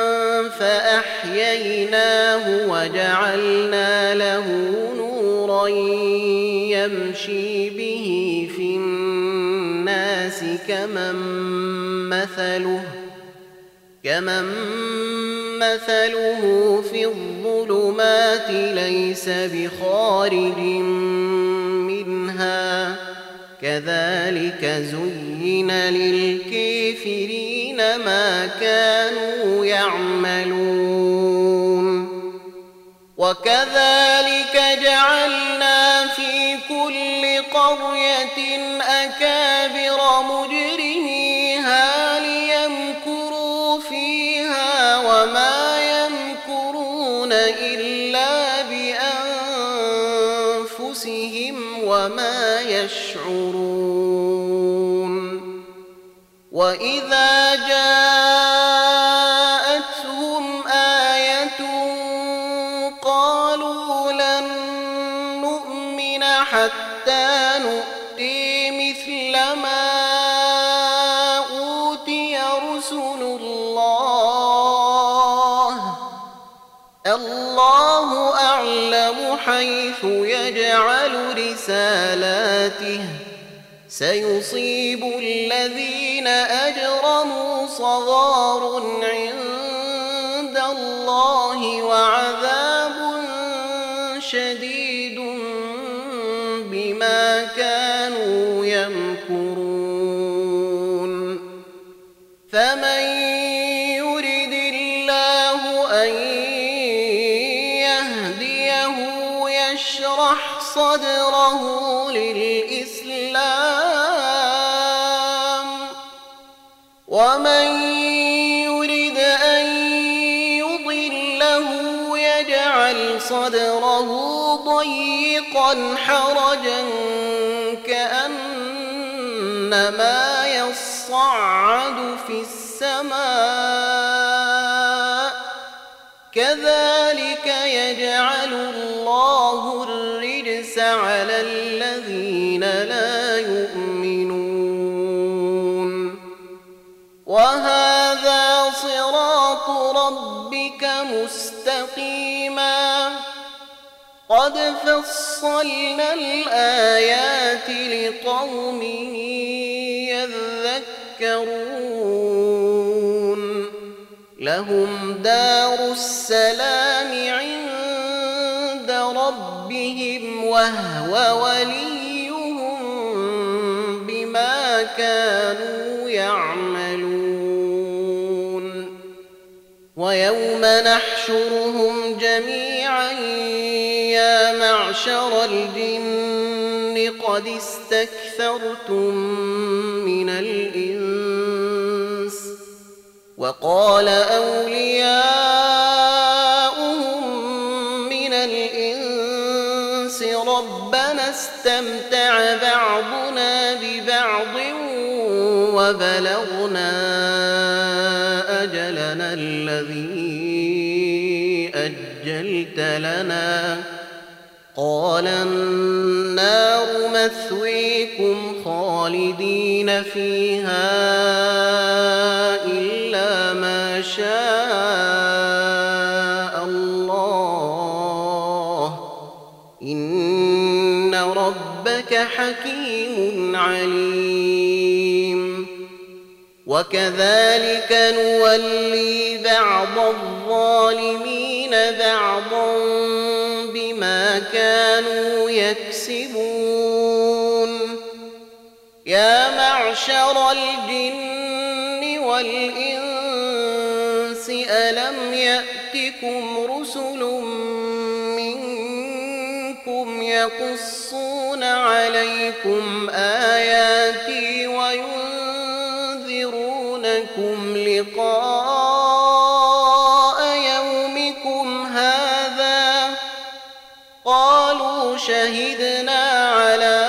Speaker 1: فأحييناه وجعلنا له نورا يمشي به في الناس كمن مثله كمن مثله في الظلمات ليس بخارج منها كذلك زين للكافرين ما كانوا يعملون وكذلك جعلنا في كل قرية أكابر مجرميها ليمكروا فيها وما يمكرون إلا بأنفسهم وما يشعرون وإذا جاءتهم آية قالوا لن نؤمن حتى نؤتي مثل ما أوتي رسل الله الله أعلم حيث يجعل رسالاته سيصيب الذين أجرموا صغار عند الله وعذاب شديد بما كانوا يمكرون فمن يرد الله أن يهديه يشرح صدره للإسلام ومن يرد أن يضله يجعل صدره ضيقا حرجا كأنما يصعد يصعد في السماء كذلك يجعل الله الرجس على الذين لا يؤمنون وهذا صراط ربك مستقيما قد فصلنا الآيات لقوم يذكرون لهم دار السلام عند ربهم وهو وليهم بما كانوا يعملون ويوم نحشرهم جميعا يا معشر الجن قد استكثرتم من الإنس وقال أولياؤهم من الإنس ربنا استمتع بعضنا ببعض وبلغنا أجلنا الذي أجلت لنا قال النار مثويكم خالدين فيها إلا ما شاء الله إن ربك حكيم عليم وكذلك نولي بعض الظالمين بعضا بما كانوا يكسبون يا معشر الجن والإنس ألم يأتكم رسل منكم يقصون عليكم آياتي وينذرونكم لقاء يومكم هذا قالوا شهدنا على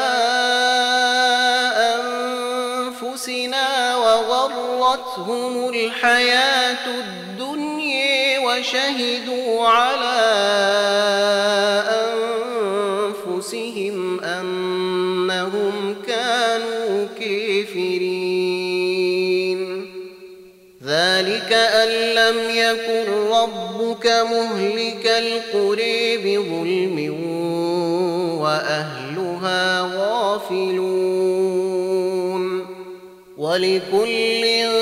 Speaker 1: أنفسنا وغرتهم الحياة الدنيا وشهدوا على أنفسهم أنهم كانوا كافرين ذلك أن لم يكن ربك مهلك القرى بظلم وأهلها غافلون ولكل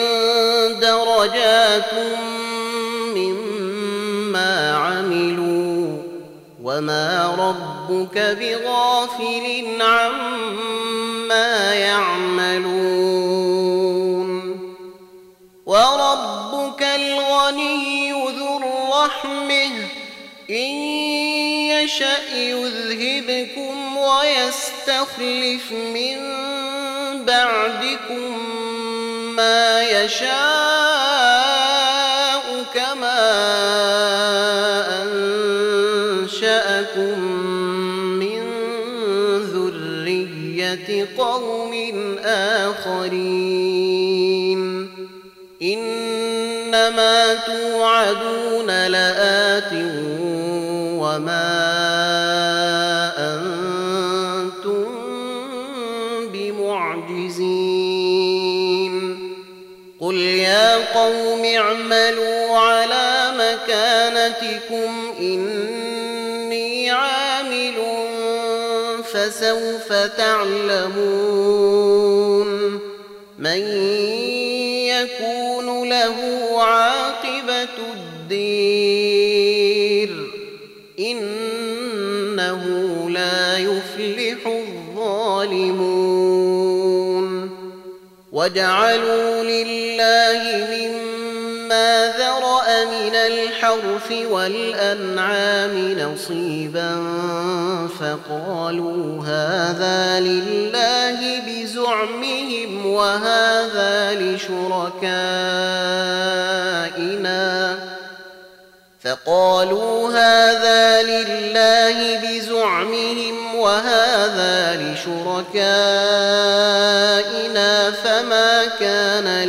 Speaker 1: درجات مما عملوا وما ربك بغافل عما يعملون وربك الغني ذو الرحمة إن يشأ يذهبكم ويستخلف من بعدكم ما يشاء كما أنشأكم من ذرية قوم آخرين إنما توعدون لآت وما أنتم بمعجزين قل يا قوم اعملوا على مكانتكم إني عامل فسوف تعلمون من يكون له عاقبة الدير إنه لا يفلح الظالمون وجعلوا لله مما ذرأ من الحرث والأنعام نصيبا فقالوا هذا لله بزعمهم وهذا لشركائنا فقالوا هذا لله بزعمهم وهذا لشركائنا فما كان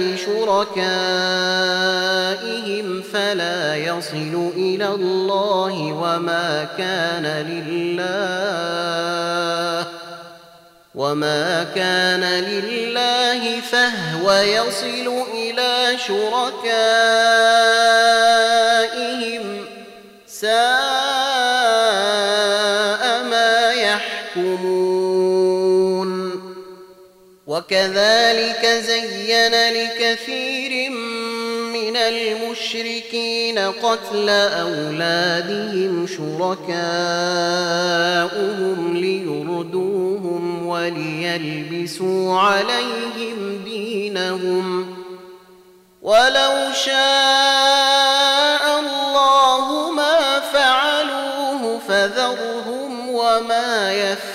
Speaker 1: لشركائهم فلا يصل إلى الله وما كان لله وما كان لله فهو يصل إلى شركائهم ساء ما يحكمون. وكذلك زين لكثير من المشركين قتل أولادهم شركاؤهم ليردوهم وليلبسوا عليهم دينهم ولو شاء الله ما فعلوه فذرهم وما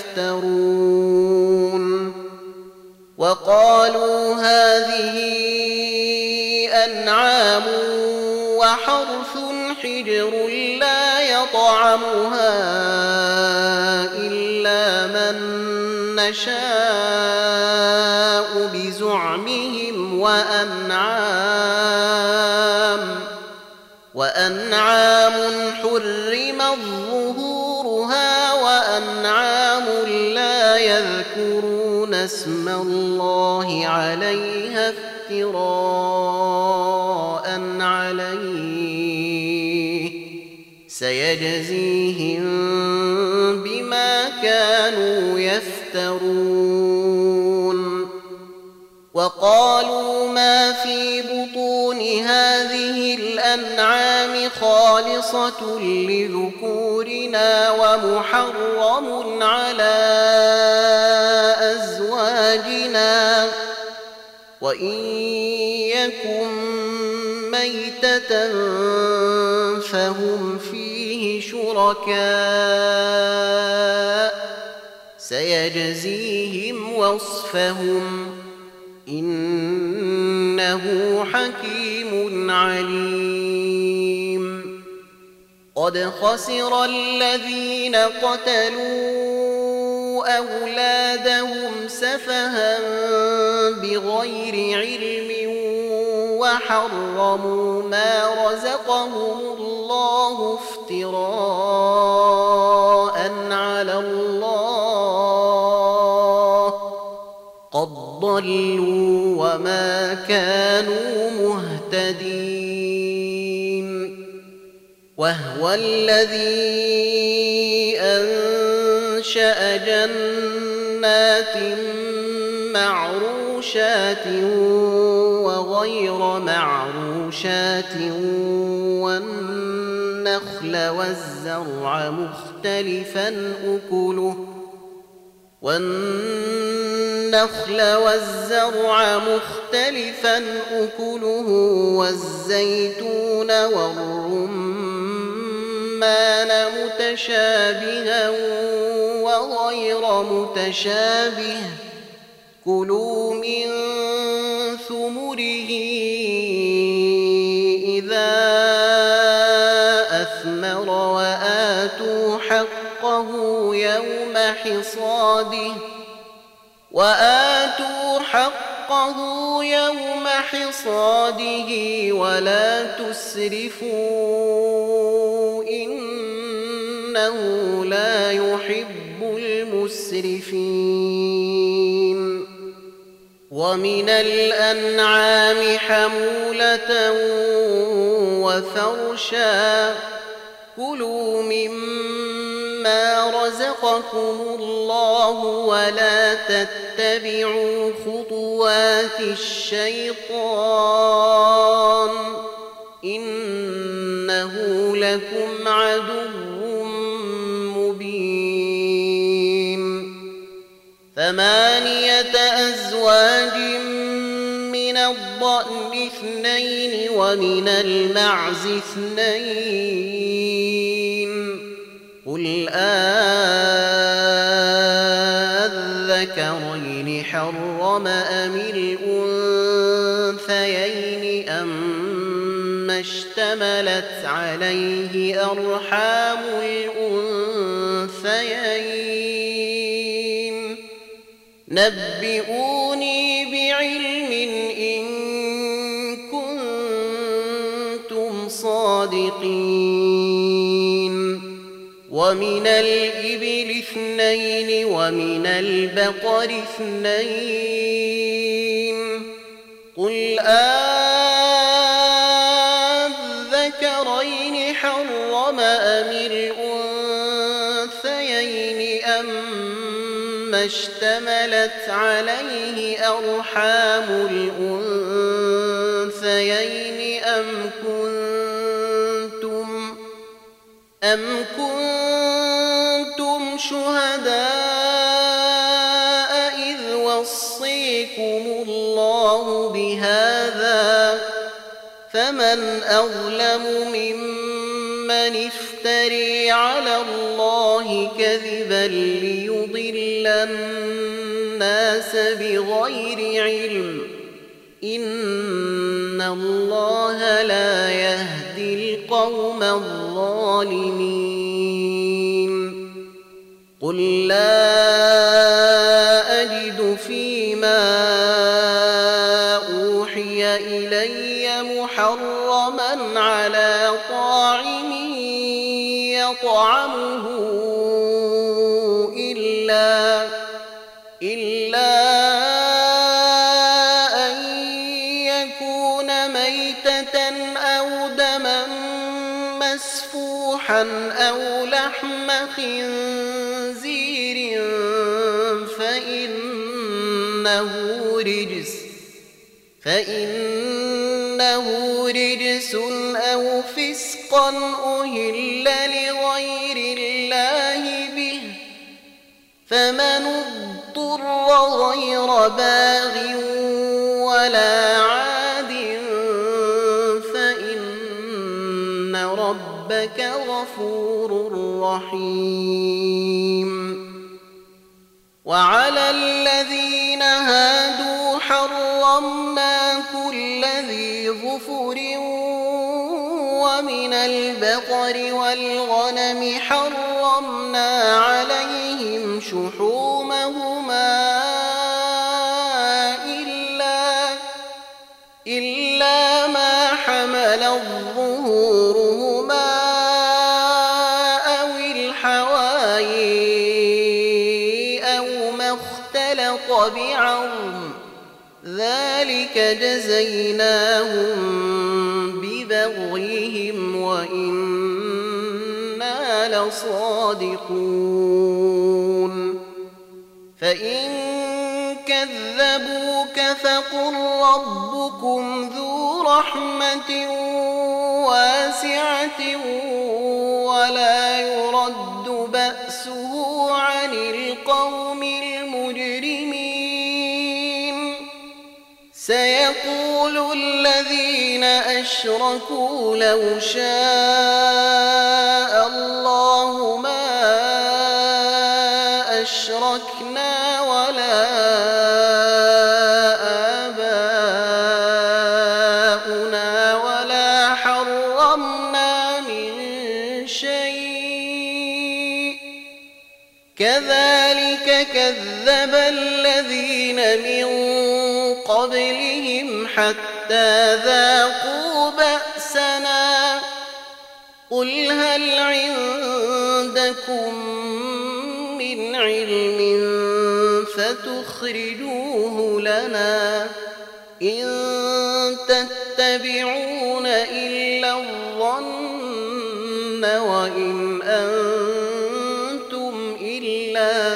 Speaker 1: يفترون. وقالوا هذه أنعام وحرث حجر لا يطعمها إلا من نشاء بزعمهم وأنعام وأنعام حرمت ظهورها وأنعام لا يذكرون اسم الله عليها افتراء عليه سيجزيهم بما كانوا يفترون. وقالوا ما في بطون هذه الأنعام خالصة لذكورنا ومحرم على أزواجنا وإن يكن ميتة فهم فيه شركاء سيجزيهم وصفهم إنه حكيم عليم. قد خسر الذين قتلوا أولادهم سفها بغير علم وحرموا ما رزقهم الله افتراء على الله قد ضلوا وما كانوا مهتدين. وهو الذي أنشأ جنات معروشات وغير معروشات والنخل والزرع مختلفا أكله والنخل والزرع مختلفا أكله والزيتون والرمان متشابها وغير متشابه كلوا من ثمره إذا أثمر وآتوا حقه يوم حصاده وآتوا حقه يوم حصاده ولا تسرفوا إنه لا يحب المسرفين. ومن الأنعام حمولة وفرشا كلوا مما رزقكم الله ولا تتبعوا خطوات الشيطان إنه لكم عدو مبين. ثمانية أزواج من الضأن اثنين ومن المعز اثنين قل أذكرين حرم أم الأنثيين أما اشتملت عليه أرحام الأنثيين نبئوني بعلم الصادقين ومن الإبل اثنين ومن البقر اثنين قل أذكرين حرم أم الأنثيين أما اشتملت عليه أرحام الأنثيين أم كنتم أم كنتم شهداء إذ وصيكم الله بهذا فمن أظلم ممن افتري على الله كذبا ليضل الناس بغير علم إن الله لا يهدي القوم الظالمين قل لا أجد فيما أوحي إلي محرما على طاعم يطعمه إلا إلا أن يكون ميتة أو دما مسفوحا أو لحم خنزير فإنه رجس فإنه رجس أو فسقا أهل لغير الله به فمن اضطر غير باغ ولا عاد فإن ربك غفور رحيم وعلى الذين هادوا حرمنا كل ذي ظفر ومن البقر والغنم حرمنا عليهم شحومهما إلا إلا ما حملت ظهورهما أو الحوايا أو ما اختلط بعظم ذلك جزيناهم ببغيهم وإنا لصادقون فإن كذبوك فقل ربكم ذو رحمة واسعة ولا يرد بأسه عن القوم المجرمين سيقول الذين أشركوا لو شاء الله ما أشركنا ولا آباؤنا ولا حرمنا من شيء كذلك كذب الذين من قبلهم حتى ذاقوا بأسنا قل هل عندكم من علم فتخرجوه لنا إن تتبعون إلا الظن وإن أنتم إلا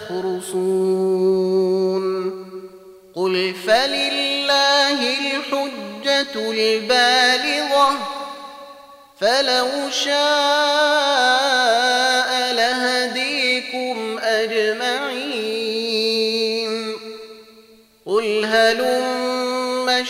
Speaker 1: تخرصون قل فلله الحجة البالغة فلو شاء لهديكم أجمعين قل هلم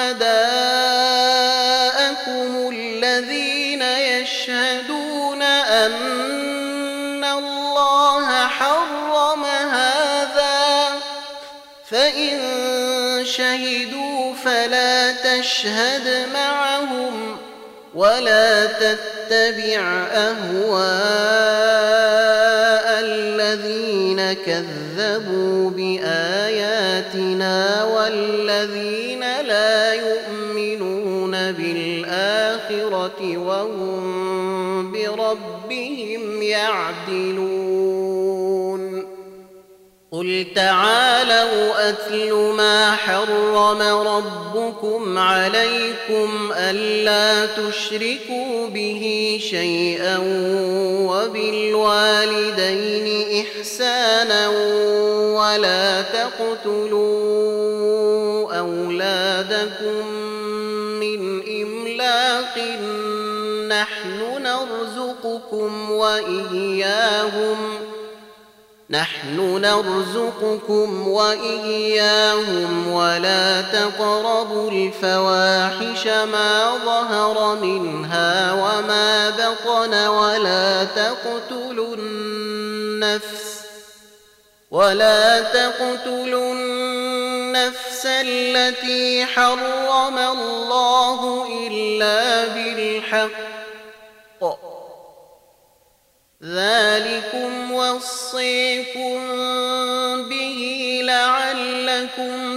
Speaker 1: شهداءكم الذين يشهدون أن الله حرم هذا فإن شهدوا فلا تشهد معهم ولا تتبع أهواء الذين كذبوا بآياتنا والذين لا يؤمنون بالآخرة وهم بربهم يعدلون قل تعالوا أتل ما حرم ربكم عليكم ألا تشركوا به شيئا وبالوالدين إحسانا ولا تقتلوا أولادكم من إملاق نحن نرزقكم وإياهم نحن نرزقكم وإياهم ولا تقربوا الفواحش ما ظهر منها وما بطن ولا تقتلوا النفس ولا تقتلوا النفس التي حرم الله إلا بالحق ذلكم وصيكم به لعلكم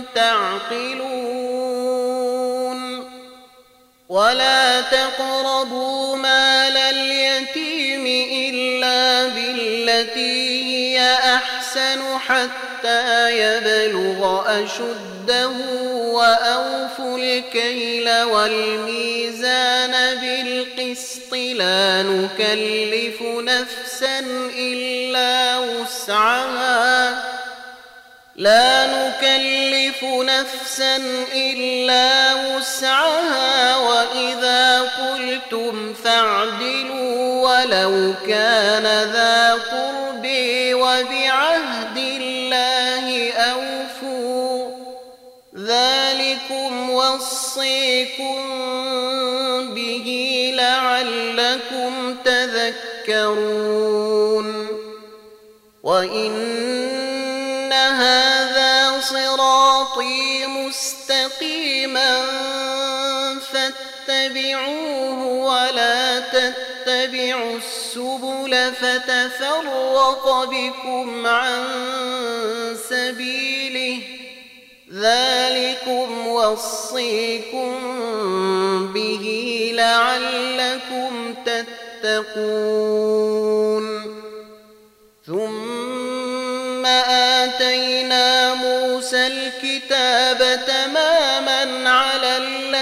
Speaker 1: تعقلون ولا تقربوا مال اليتيم إلا بالتي هي أحسن حتى يبلغ أشده وأوفوا الكيل والميزان بالقسط لا نكلف نفسا إلا وسعها لا نكلف نفسا إلا وسعها وإذا قلتم فاعدلوا ولو كان ذا قرب وبعهد الله أوفوا ذلكم وصيكم به لعلكم تذكرون وإن هذا صراطي مستقيما فاتبعوه ولا تتبعوا السبل فتفرق بكم عن سبيله ذلكم وصيكم به لعلكم تتقون ثم آتينا موسى الكتاب تماما على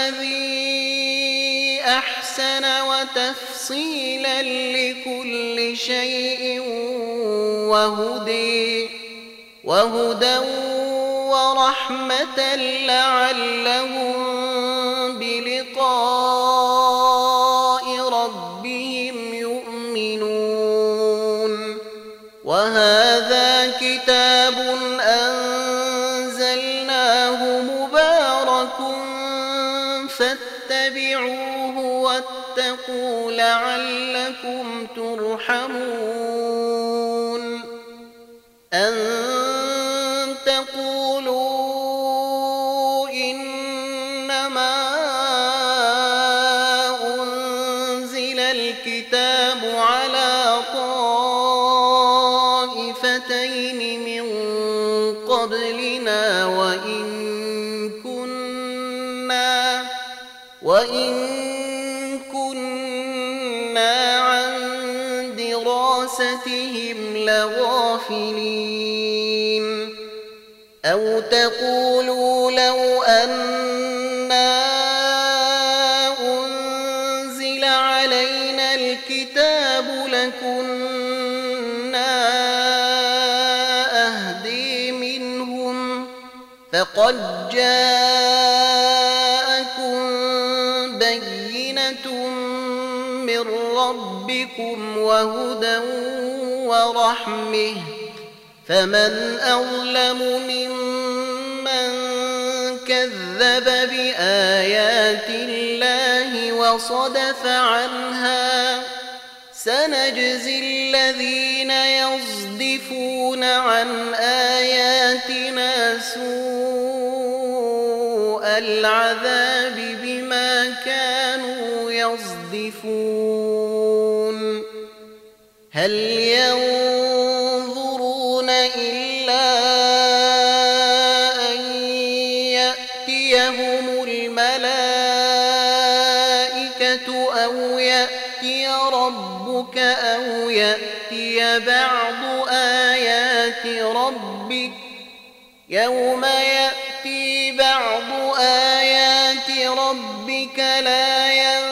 Speaker 1: الذي أحسن وتفصيلا لكل شيء وهدى وهدى ورحمة لعلهم بلقاء ربهم يؤمنون وهذا كتاب أنزلناه مبارك فاتبعوه واتقوا لعلكم ترحمون أن تقولوا إنما أنزل الكتاب على طائفتين من قبلنا وإن كنا وإن كنا عن دراستهم لغافلين أو تقولوا لو أنا أنزل علينا الكتاب لكنا أهدي منهم فقد جاءكم بينة من ربكم وهدى ورحمة فمن أظلم ممن كذب بآيات الله وصدف عنها سنجزي الذين يصدفون عن آياتنا سوء العذاب بما كانوا يصدفون هل ينظرون إلا أن يأتيهم الملائكة ربك أو يأتي بعض آيات ربك يوم يأتي بعض آيات ربك لا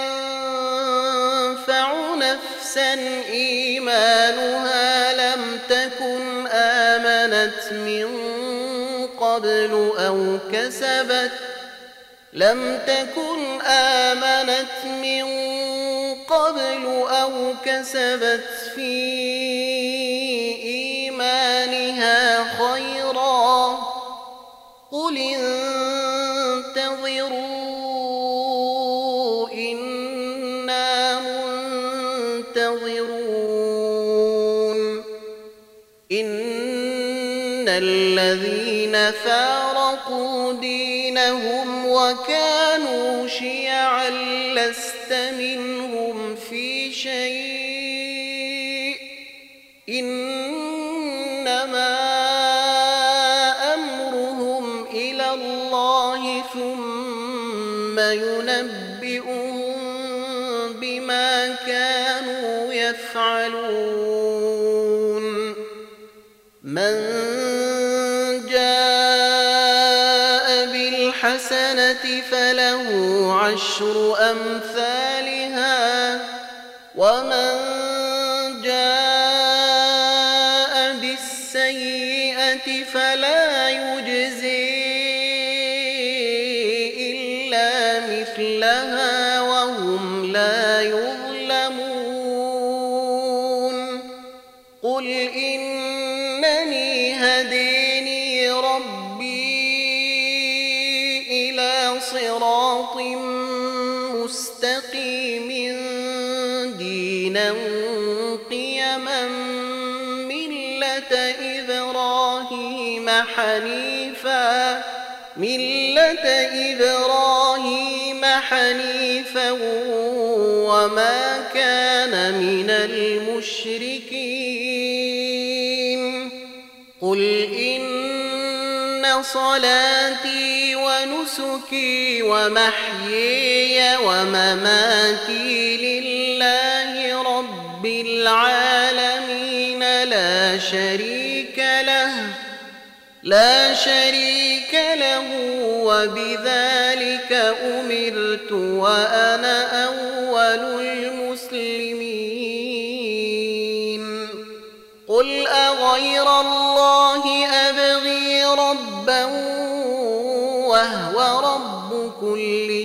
Speaker 1: ينفع نفسا إيمانها لم تكن آمنت من قبل أو كسبت لم تكن آمنت من قبل أو كسبت في إيمانها خيرا قل انتظروا إنا منتظرون إن الذين فارقوا دينهم وكانوا شيعا لست منهم في شيء إنما أمرهم إلى الله ثم ينبئهم بما كانوا يفعلون من الحسنة فله عشر أمثالها ومن جاء بالسيئة فلا يجزي إلا مثلها وهم لا يظلمون قل إنني هديني ربي صراط مستقيم دينا قيما ملة إبراهيم حنيفا ملة إبراهيم حنيفا وما كان من المشركين قل إن صلاتي ونسكي ومحيي ومماتي لله رب العالمين لا شريك له لا شريك له وبذلك أمرت وأنا أول المسلمين قل أغير الله أبغي ربا وهو رب كل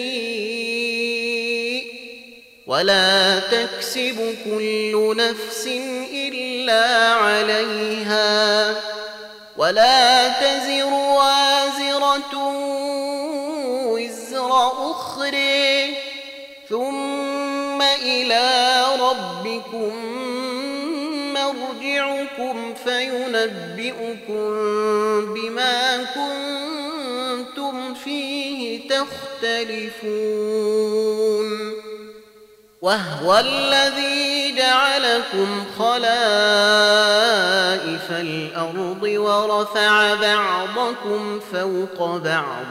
Speaker 1: شيء ولا تكسب كل نفس إلا عليها ولا تزر وازرة وزر أخرى ثم إلى ربكم مرجعكم فينبئكم بما كنتم فيه تختلفون وهو الذي جعلكم خلائف الأرض ورفع بعضكم فوق بعض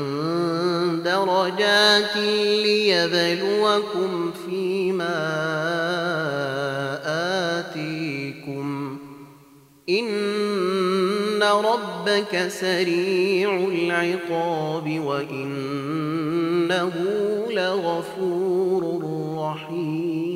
Speaker 1: درجات ليبلوكم فيما آتيكم إن ربك سريع العقاب وإنه لغفور رحيم